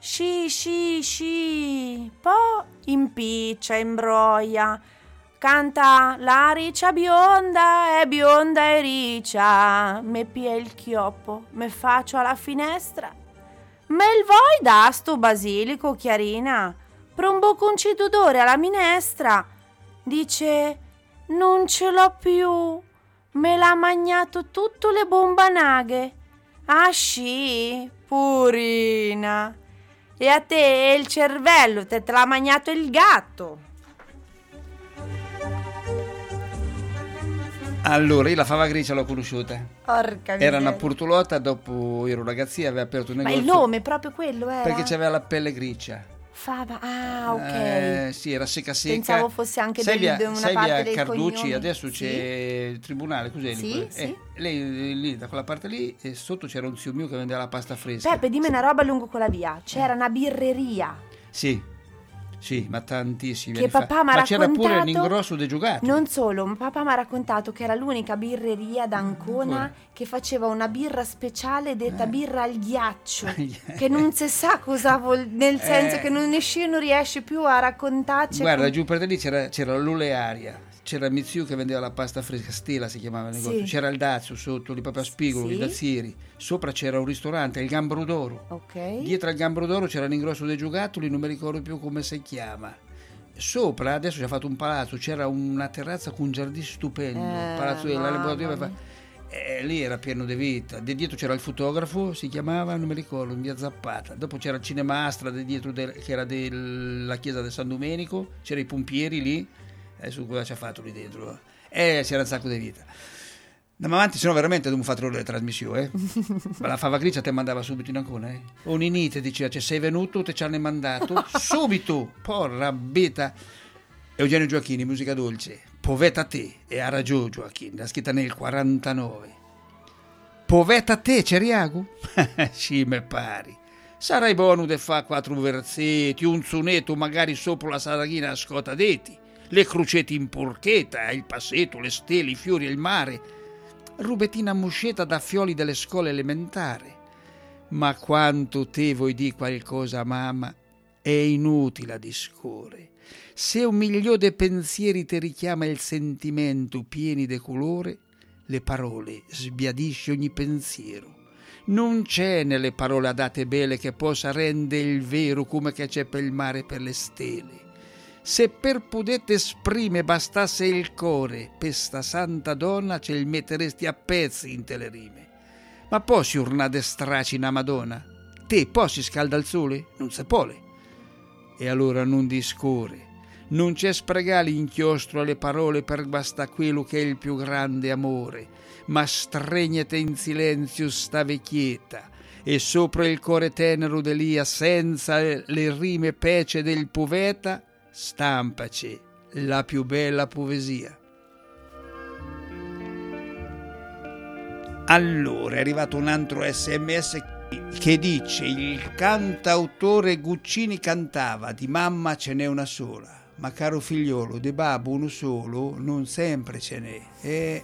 sci, poi impiccia, imbroia, canta la riccia bionda e riccia, me pia il chioppo, me faccio alla finestra, me il vuoi da sto basilico, Chiarina, per un bocconci d'odore alla minestra, dice, non ce l'ho più, me l'ha magnato tutto le bombanaghe. Ah sì, purina. E a te il cervello te l'ha magnato il gatto. Allora, io la fava grigia l'ho conosciuta. Porca Era miseria. una portolotta, dopo ero ragazzina, aveva aperto un Ma negozio. il nome proprio quello era? Perché c'aveva la pelle grigia. Fava, ok. Sì, era secca. Pensavo fosse anche sai una via parte dei Carducci, cognomi. adesso Sì. c'è il tribunale, cos'è? Sì, sì. Lei lì, da quella parte lì, e sotto c'era un zio mio che vendeva la pasta fresca. Peppe, dimmi una roba lungo quella via. C'era una birreria. Sì, ma tantissimi Che anni fa. papà m'ha Ma c'era pure raccontato- l'ingrosso dei giocattoli. Non solo, papà mi ha raccontato che era l'unica birreria d'Ancona che faceva una birra speciale detta birra al ghiaccio, che non si sa cosa vuol, nel senso che non riesce più a raccontarci. Guarda, giù per lì c'era l'Olearia, c'era mio zio che vendeva la pasta fresca, Stella si chiamava il negozio, Sì. c'era il Dazio sotto, lì proprio a Spigolo, Sì. i Dazzieri, sopra c'era un ristorante, il Gambro d'Oro. Ok. Dietro al Gambro d'Oro c'era l'ingrosso dei giocattoli, non mi ricordo più come si chiama. Sopra, adesso ci ha fatto un palazzo, c'era una terrazza con un giardino stupendo, palazzo della laboratoria. Lì era pieno di vita. Di dietro c'era il fotografo, si chiamava, non mi ricordo, in via Zappata. Dopo c'era il cinema Astra di dietro, che era della chiesa del San Domenico, c'era i pompieri lì. Adesso cosa ci ha fatto lì dentro? C'era un sacco di vita. Andiamo avanti, se no veramente dobbiamo fare le trasmissioni. Ma la fava grigia te mandava subito in Ancona. Oninite diceva, sei venuto, te ci hanno mandato subito. Porra beta. Eugenio Gioacchini, musica dolce. Poveta te, e ha ragione Gioacchini, l'ha scritta nel 49. Poveta te, Ceriago? Sì, me pari. Sarai buono de fa 4 versetti, un sonetto magari sopra la saraghina a scota d'eti, le croceti in porchetta, il passetto, le stelle, i fiori e il mare, rubetina musceta da fioli delle scuole elementari. Ma quanto te vuoi di qualcosa, mamma, è inutile a discorre. Se un milione di pensieri ti richiama il sentimento pieni de colore, le parole sbiadisce ogni pensiero. Non c'è nelle parole adatte belle che possa rendere il vero come che c'è per il mare e per le stelle. Se per potete esprime bastasse il core, per sta santa donna ce il metteresti a pezzi in te le rime. Ma possi urnare straci una Madonna? Te possi scalda il sole? Non se pole. E allora non discorre. Non c'è spregare l'inchiostro alle parole per basta quello che è il più grande amore, ma stregnete in silenzio sta vecchietta, e sopra il core tenero d'Elia, senza le rime pece del poveta, stampaci la più bella poesia. Allora è arrivato un altro SMS che dice: il cantautore Guccini cantava, di mamma ce n'è una sola, ma caro figliolo, di babbo uno solo non sempre ce n'è.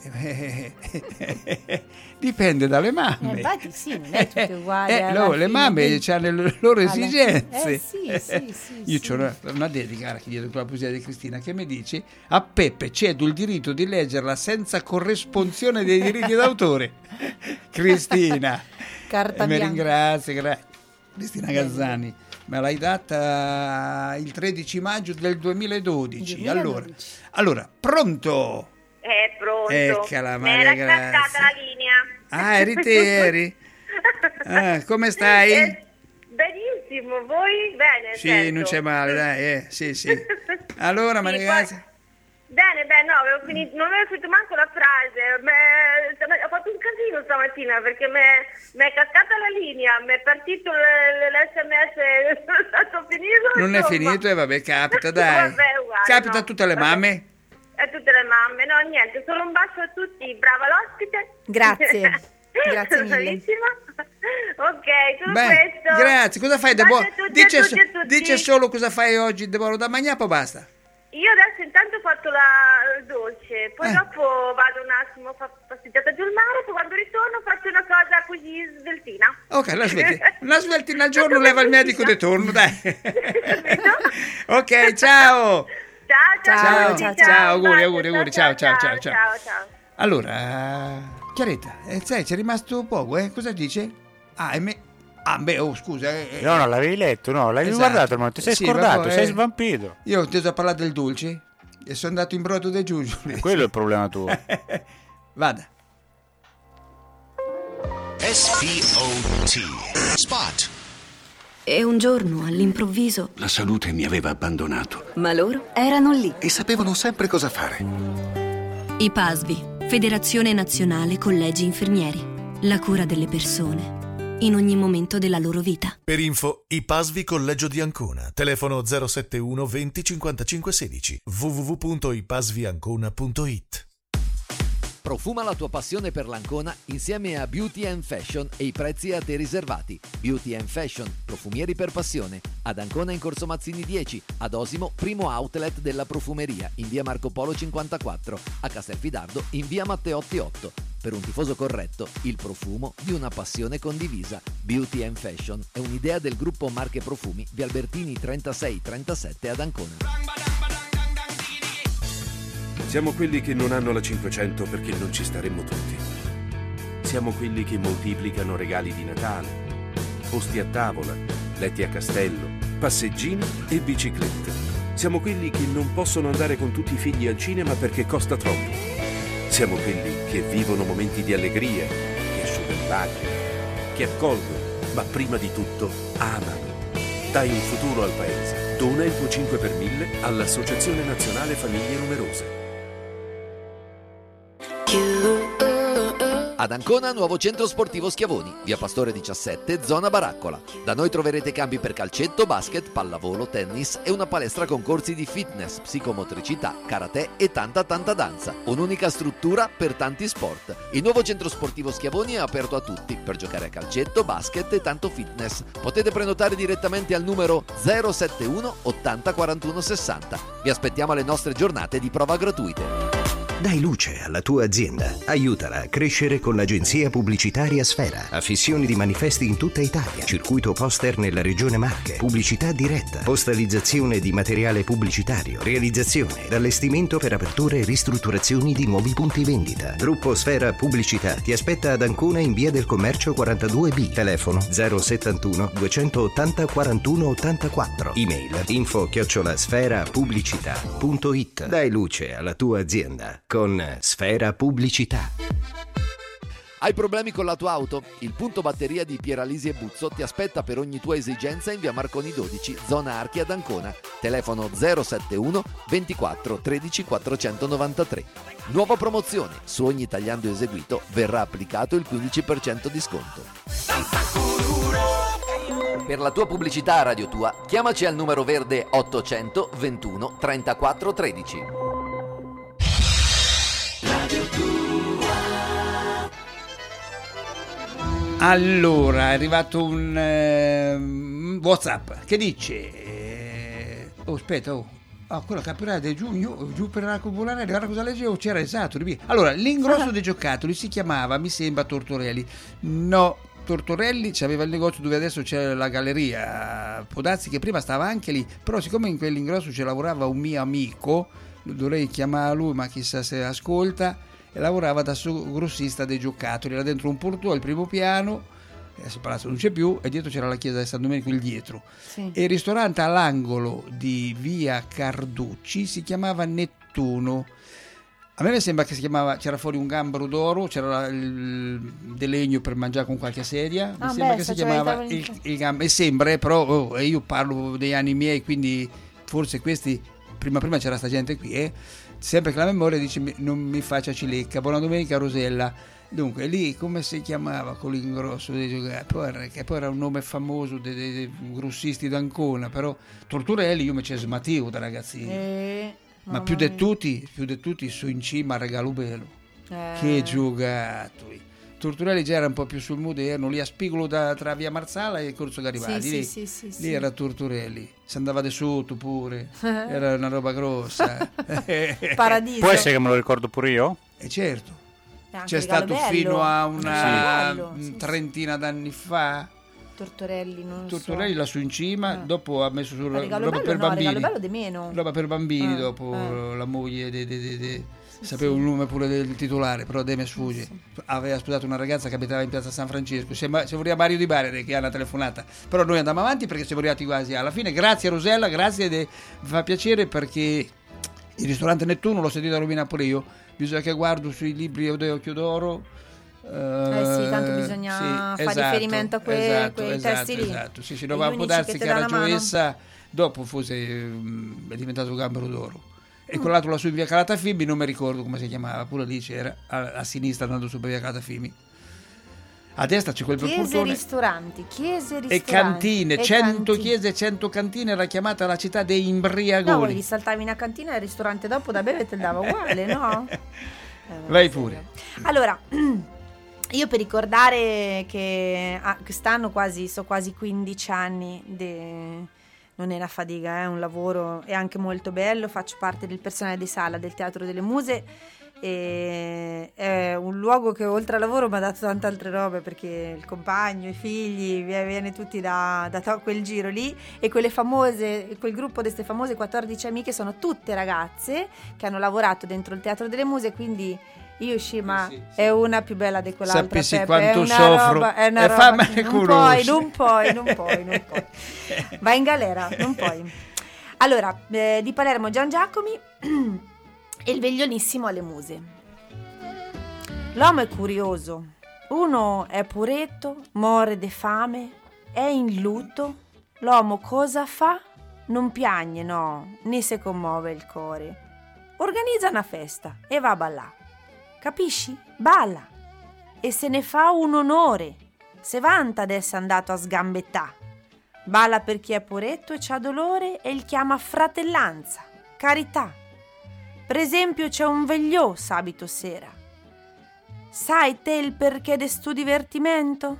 Dipende dalle mamme. Infatti sì, non è tutto uguale. Le mamme hanno le loro esigenze. Sì. Io ho una dedica che dietro la poesia di Cristina che mi dice: a Peppe cedo il diritto di leggerla senza corrisponzione dei diritti d'autore. Cristina, Carta mi bianca. ringrazio, grazie. Cristina Gazzani, me l'hai data il 13 maggio del 2012. Allora, pronto? Pronto. Eccola, Mi Maria era Grazia. scattata la linea. Ah, eri? Come stai? Benissimo, voi? Bene, Sì, certo. non c'è male, dai, sì. Allora, Maria Grazia. Bene, no, non avevo finito manco la frase. Ho fatto un casino stamattina perché mi è cascata la linea, mi è partito l'SMS, è stato finito. Non è finito e vabbè, capita, dai. Vabbè, uguale, Capita no. a tutte le mamme. A tutte le mamme, no, niente, solo un bacio a tutti, brava l'ospite. Grazie, grazie mille. Bravissima. Ok, tutto Beh, questo. grazie, cosa fai? Bacio a tutti, a tutti, a tutti. Dice solo cosa fai oggi, Deborah, da mangiare, poi basta. Io adesso intanto ho fatto il dolce, poi dopo vado un attimo, faccio passeggiata giù al mare, poi quando ritorno faccio una cosa così sveltina. Ok, la sveltina al giorno leva il medico di torno, dai. Ok, ciao. Ciao, auguri, ciao. Allora, Chiaretta, sai, c'è rimasto poco, cosa dice? Scusa. No, non l'avevi letto, no, l'avevi guardato, ma ti sei scordato, sei svampito. Io ho inteso a parlare del dolce e sono andato in brodo dei giuggioli. Quello è il problema tuo. Vada. SPOT. Spot. E un giorno, all'improvviso, La salute mi aveva abbandonato ma loro erano lì. e sapevano sempre cosa fare. I PASVI, Federazione Nazionale Collegi Infermieri. La cura delle persone in ogni momento della loro vita. Per info, i PASVI Collegio di Ancona. Telefono 071 20 55 16. www.ipasviancona.it. Profuma la tua passione per l'Ancona insieme a Beauty and Fashion e i prezzi a te riservati. Beauty and Fashion, profumieri per passione. Ad Ancona in Corso Mazzini 10, ad Osimo, primo outlet della profumeria, in via Marco Polo 54, a Castelfidardo in via Matteotti 8. Per un tifoso corretto, il profumo di una passione condivisa. Beauty and Fashion è un'idea del gruppo Marche Profumi di Albertini 3637 ad Ancona. Siamo quelli che non hanno la 500 perché non ci staremmo tutti. Siamo quelli che moltiplicano regali di Natale, posti a tavola, letti a castello, passeggini e biciclette. Siamo quelli che non possono andare con tutti i figli al cinema perché costa troppo. Siamo quelli che vivono momenti di allegria, che asciugano lacrime, che accolgono, ma prima di tutto amano. Dai un futuro al paese. Dona il tuo 5 per 1000 all'Associazione Nazionale Famiglie Numerose. Ad Ancona, nuovo centro sportivo Schiavoni, via Pastore 17, zona Baraccola. Da noi troverete campi per calcetto, basket, pallavolo, tennis e una palestra con corsi di fitness, psicomotricità, karate e tanta danza. Un'unica struttura per tanti sport. Il nuovo centro sportivo Schiavoni è aperto a tutti per giocare a calcetto, basket e tanto fitness. Potete prenotare direttamente al numero 071 80 41 60. Vi aspettiamo alle nostre giornate di prova gratuite. Dai luce alla tua azienda. Aiutala a crescere con l'agenzia pubblicitaria Sfera. Affissioni di manifesti in tutta Italia. Circuito poster nella regione Marche. Pubblicità diretta. Postalizzazione di materiale pubblicitario. Realizzazione ed allestimento per aperture e ristrutturazioni di nuovi punti vendita. Gruppo Sfera Pubblicità ti aspetta ad Ancona in via del Commercio 42B. Telefono 071 280 41 84. Email info@sferapubblicità.it. Dai luce alla tua azienda con Sfera Pubblicità. Hai problemi con la tua auto? Il punto batteria di Pieralisi e Buzzo ti aspetta per ogni tua esigenza in via Marconi 12, zona Archi ad Ancona. Telefono 071 24 13 493. Nuova promozione: su ogni tagliando eseguito verrà applicato il 15% di sconto. Per la tua pubblicità a Radio Tua, chiamaci al numero verde 800 21 34 13. Allora, è arrivato un WhatsApp che dice: aspetta, quello capirai di giù per la cupolare, guarda cosa leggevo, c'era esatto. Allora, l'ingrosso dei giocattoli si chiamava, mi sembra, Tortorelli. No, Tortorelli c'aveva il negozio dove adesso c'è la galleria. Può darsi che prima stava anche lì, però siccome in quell'ingrosso ci lavorava un mio amico, dovrei chiamare lui, ma chissà se ascolta, e lavorava da grossista dei giocattoli. Era dentro un portone al primo piano. Adesso il palazzo non c'è più e dietro c'era la chiesa di San Domenico, il dietro. Sì. E il ristorante all'angolo di via Carducci si chiamava Nettuno. A me sembra che c'era fuori un gambero d'oro, c'era del legno per mangiare con qualche sedia. Mi sembra che si chiamava il gambero. E sembra, però io parlo degli anni miei, quindi forse questi prima c'era sta gente qui, sempre che la memoria dice non mi faccia cilecca. Buona domenica Rosella. Dunque lì come si chiamava con l'ingrosso dei giocatori, che poi era un nome famoso dei grossisti d'Ancona, però Tortorelli io mi ci smativo da ragazzino, ma più di tutti su in cima a Regalo Bello, che giocatori. Tortorelli già era un po' più sul moderno, lì a Spigolo tra via Marsala e Corso Garibaldi, lì era Tortorelli, si andava di sotto pure, era una roba grossa. Paradiso. Può essere che me lo ricordo pure io? Certo. C'è stato fino a una trentina d'anni fa Tortorelli, non Tortorelli lassù in cima, dopo ha messo su roba per bambini. Regalo Bello di meno. Roba per bambini, dopo la moglie sapevo il nome pure del titolare, però me sfugge. Aveva sposato una ragazza che abitava in piazza San Francesco, siamo arrivati a Mario Di Bari che ha una telefonata, però noi andiamo avanti perché siamo arrivati quasi alla fine. Grazie Rosella, grazie, mi fa piacere perché il ristorante Nettuno l'ho sentito a rovinare pure io. Bisogna che guardo sui libri Occhio d'Oro. Tanto bisogna fare riferimento a quei testi lì. Esatto, sì, non può darsi che era Gioessa, dopo forse è diventato Gambero d'Oro. E quell'altro lassù in via Calatafimi, non mi ricordo come si chiamava, pure lì c'era, a sinistra andando su per via Calatafimi. A destra c'è quel portone. Chiese, ristoranti. E cantine, 100 chiese e 100 cantine, era chiamata la città dei imbriagoni. No, gli saltavi una cantina e il ristorante dopo da bere te lo dava uguale, no? Vai pure. Allora, io per ricordare che quest'anno so quasi 15 anni, non è una fatica, è un lavoro, è anche molto bello, faccio parte del personale di sala del Teatro delle Muse. E è un luogo che oltre al lavoro mi ha dato tante altre robe, perché il compagno, i figli, viene tutti da quel giro lì, e quel gruppo di queste famose 14 amiche sono tutte ragazze che hanno lavorato dentro il Teatro delle Muse, quindi io è una più bella di quell'altra. Sapessi quanto soffro, è una roba che non puoi vai in galera, non puoi. Allora, di Palermo Gian Giacomi e il veglionissimo alle Muse. L'uomo è curioso, uno è puretto, muore de fame, è in lutto. L'uomo cosa fa? Non piagne, no, né se commuove il core. Organizza una festa e va a ballare. Capisci? Balla. E se ne fa un onore. Se vanta d'essere andato a sgambettà. Balla per chi è puretto e c'ha dolore e il chiama fratellanza, carità. Per esempio c'è un vegliò sabito sera. Sai te il perché de stu divertimento?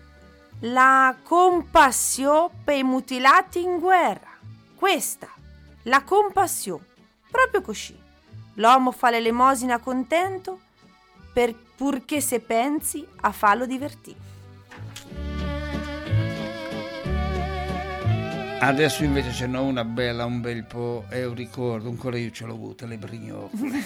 La compassione per i mutilati in guerra. Questa, la compassione, proprio così. L'uomo fa l'elemosina contento purché se pensi a farlo divertire. Adesso invece ce n'ho una bella, un bel po', è un ricordo, ancora io ce l'ho avuta, le brignocole.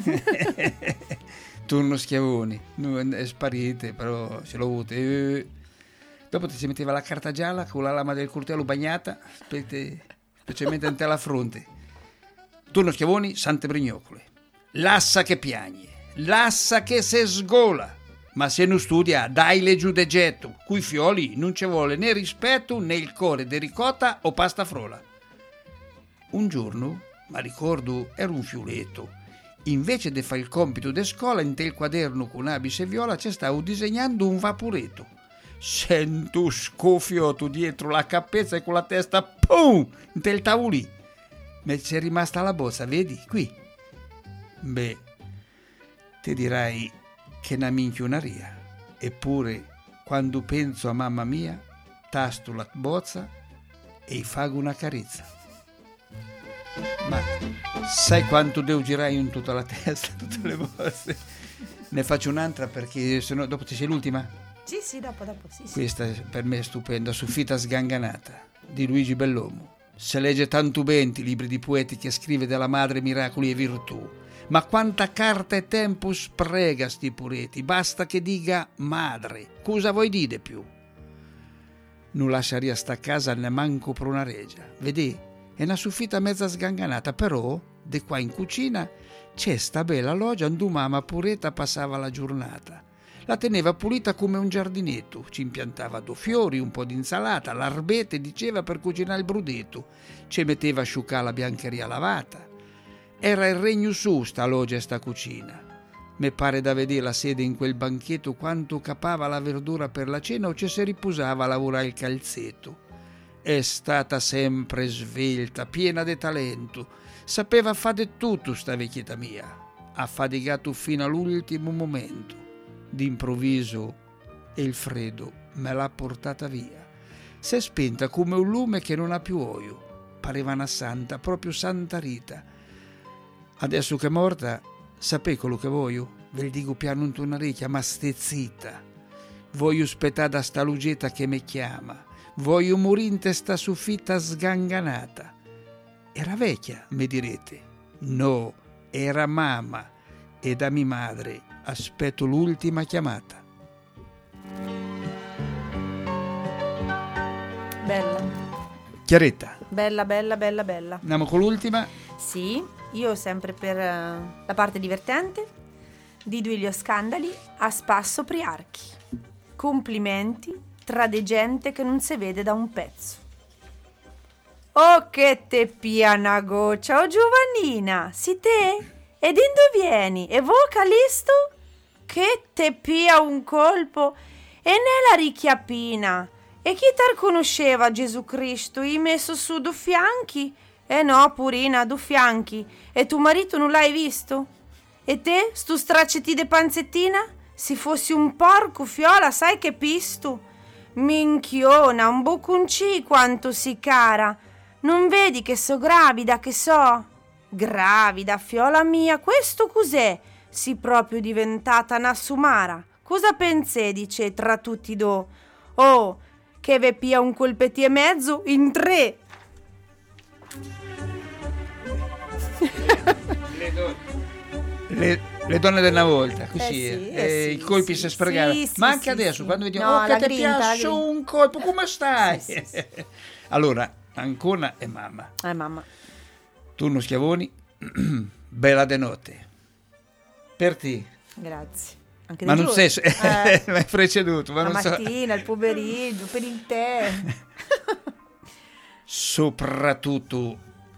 Turno Schiavoni, è sparite, però ce l'ho avute. Dopo ti si metteva la carta gialla con la lama del coltello bagnata, specialmente in la fronte. Turno Schiavoni, Sante Brignocole. L'assa che piagne, l'assa che se sgola, ma se non studia dai le giù de getto, cui fioli non ci vuole né rispetto né il core de ricotta o pasta frola. Un giorno, ma ricordo, era un fioletto, invece de fare il compito de scuola in tel quaderno con abice viola ci stavo disegnando un vaporetto. Sento scoffiotto dietro la cappezza e con la testa pum in tel tavolì. Ma c'è rimasta la bozza, vedi qui. Beh, ti dirai che na minchionaria, eppure quando penso a mamma mia tasto la bozza e gli fago una carezza. Ma sai quanto devo girare in tutta la testa tutte le volte? Ne faccio un'altra perché sennò dopo ti sei l'ultima? Sì, dopo, sì. Questa per me è stupenda, Suffita sganganata di Luigi Bellomo. Se legge tanto bene i libri di poeti che scrive della madre miracoli e virtù, ma quanta carta e tempo sprega sti pureti, basta che dica madre, cosa vuoi dire più? Non lasciaria sta casa ne manco per una regia, vedi? È una Suffita mezza sganganata, però de qua in cucina c'è sta bella loggia dove mamma pureta passava la giornata. La teneva pulita come un giardinetto, ci impiantava 2 fiori, un po' di insalata, l'arbete diceva per cucinare il brudetto, ci metteva a asciugare la biancheria lavata. Era il regno su sta loggia e sta cucina. Me pare da vedere la sede in quel banchetto quanto capava la verdura per la cena o ci si riposava a lavorare il calzetto. È stata sempre svelta, piena di talento, sapeva fare tutto sta vecchietta mia, ha faticato fino all'ultimo momento. D'improvviso il freddo me l'ha portata via. Si è spenta come un lume che non ha più olio. Pareva una santa, proprio Santa Rita. Adesso che è morta, sapete quello che voglio? Ve lo dico piano in una orecchia, ma stai zitta. Voglio aspettare da sta lugetta che mi chiama. Voglio morire in sta Suffita sganganata. Era vecchia, mi direte. No, era mamma. E da mia madre aspetto l'ultima chiamata. Bella. Chiaretta. Bella. Andiamo con l'ultima. Sì, io sempre per la parte divertente di Duilio Scandali a spasso Priarchi. Complimenti tra de gente che non si vede da un pezzo. Oh che te pia una goccia, oh Giovannina, si te? Ed dove vieni? E vo Calisto? Che te pia un colpo e nella richiapina. E chi tar conosceva Gesù Cristo? I messo su 2 fianchi? No, purina, 2 fianchi. E tuo marito non l'hai visto? E te, stu straccetti de panzettina? Se fossi un porco, fiola, sai che pisto? Minchiona, un bocconci quanto si cara. Non vedi che so gravida, che so? Gravida, fiola mia, questo cos'è? Si proprio diventata una sumara. Cosa pensè, dice, tra tutti do? Oh, che ve pia un colpetti e mezzo in 3. Le donne della volta, così sì, i colpi si sprecavano. Sì, Ma anche adesso, quando vediamo che ti piace un colpo, come stai? Sì. Allora, Ancona e mamma. Mamma. Turno Schiavoni, bella de notte. Per te. Grazie. Anche ma non giorno. sei mi hai preceduto. Ma la non mattina, il pomeriggio, per il tè. Soprattutto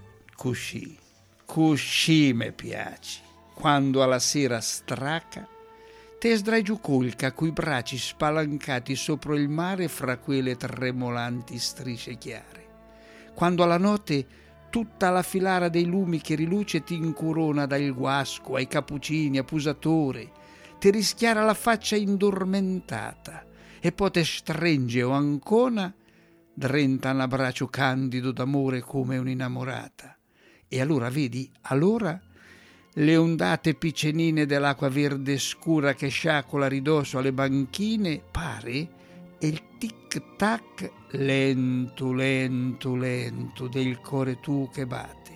cusci mi piace. Quando alla sera straca te sdrai giù colca coi bracci spalancati sopra il mare fra quelle tremolanti strisce chiare. Quando alla notte tutta la filara dei lumi che riluce ti incorona dal guasco ai cappuccini a pusatore, ti rischiara la faccia indormentata e poi te stringe o ancona drenta un abbraccio candido d'amore come un'innamorata. E allora vedi, le ondate piccenine dell'acqua verde scura che sciacola ridosso alle banchine pare e il tic-tac lento del cuore tu che batte.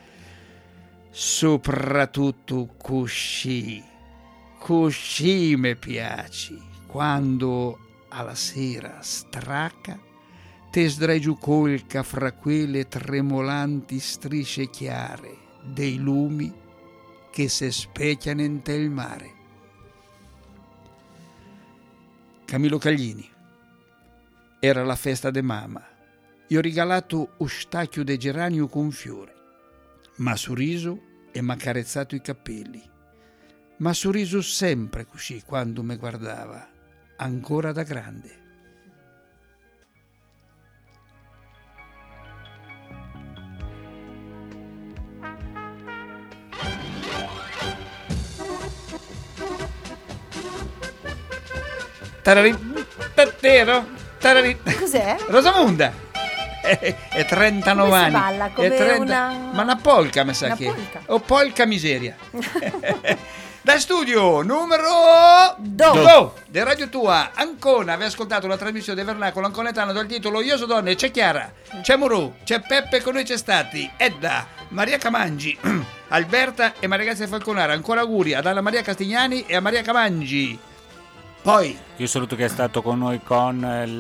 Soprattutto cusci me piaci, quando alla sera straca te sdrai giù colca fra quelle tremolanti strisce chiare dei lumi che se specchiano in te il mare. Camillo Caglini. Era la festa de mamma. Io ho regalato un stacchio de geranio con fiore. M'ha sorriso e m'ha carezzato i capelli. M'ha sorriso sempre così quando mi guardava, ancora da grande. Tararin, tattero, tararin. Cos'è? Rosamunda. e 39 Come si anni. balla? Come E 30 una- Ma una polka, mi sa Una che. polka. O polka miseria. Da studio numero 2 di Radio Tua Ancona. Avete ascoltato una trasmissione del Vernacolo Anconetano dal titolo Io so donne. C'è Chiara, c'è Muru, c'è Peppe, con noi c'è stati Edda, Maria Camangi, Alberta e Maria Grazia Falconara. Ancora auguri ad Anna Maria Castignani e a Maria Camangi. Poi Io saluto chi è stato con noi con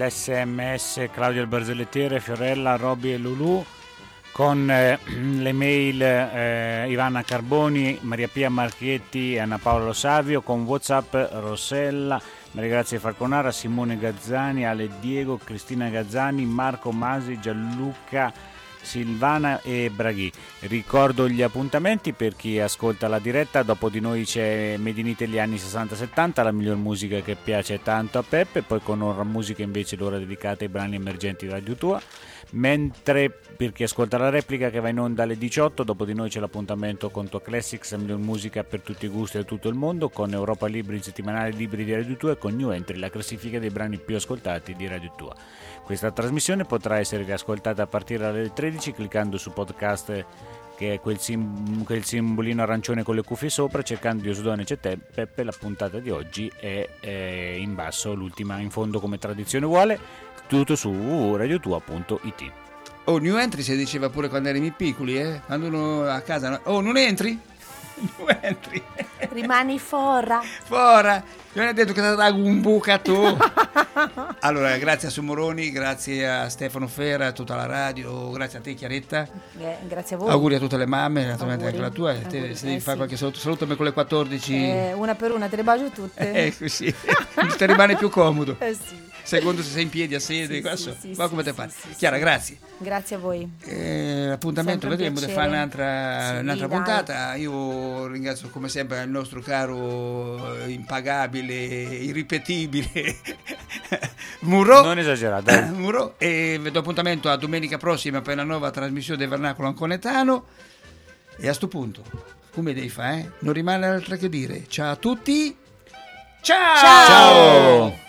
l'SMS Claudio il Barzellettiere, Fiorella, Robby e Lulu, con le mail Ivana Carboni, Maria Pia Marchetti e Anna Paola Lo Savio, con WhatsApp Rossella, Maria Grazia Falconara, Simone Gazzani, Ale Diego, Cristina Gazzani, Marco Masi, Gianluca Silvana e Braghi. Ricordo gli appuntamenti per chi ascolta la diretta. Dopo di noi c'è Made in Italy anni 60-70, la miglior musica che piace tanto a Peppe, poi con Ora Musica invece l'ora dedicata ai brani emergenti di Radio Tua, mentre per chi ascolta la replica che va in onda alle 18, dopo di noi c'è l'appuntamento con Tua Classics, la miglior musica per tutti i gusti e tutto il mondo, con Europa Libri, il settimanale libri di Radio Tua, e con New Entry, la classifica dei brani più ascoltati di Radio Tua. Questa trasmissione potrà essere riascoltata a partire dalle 13 cliccando su podcast, che è quel simbolino arancione con le cuffie sopra, cercando Io so donne c'è te, Peppe. La puntata di oggi è in basso, l'ultima in fondo come tradizione vuole, tutto su radiotua.it. Oh, New Entry si diceva pure quando erano i piccoli, quando uno a casa oh, non entri? Non entri. Rimani fora. Non è detto che sarà un bucato. Allora, grazie a Sumoroni, grazie a Stefano Fera, a tutta la radio, grazie a te Chiaretta. Grazie a voi. Auguri a tutte le mamme, naturalmente Auguri. anche la tua. Auguri, Se devi fare sì. qualche salutami con le 14. Una per una, te le bacio tutte. Così. Ti rimane più comodo. Sì. Secondo se sei in piedi, a sedere, ma come te fai? Chiara, grazie. Grazie a voi. Appuntamento, Sempre un vedremo di piacere. fare un'altra Dai. puntata. Io ringrazio come sempre il nostro caro, impagabile, irripetibile Murò. Non esagerate. Murò. E vi do appuntamento a domenica prossima per la nuova trasmissione del Vernacolo Anconetano. E a sto punto, come devi fare? Non rimane altro che dire. Ciao a tutti. Ciao! Ciao!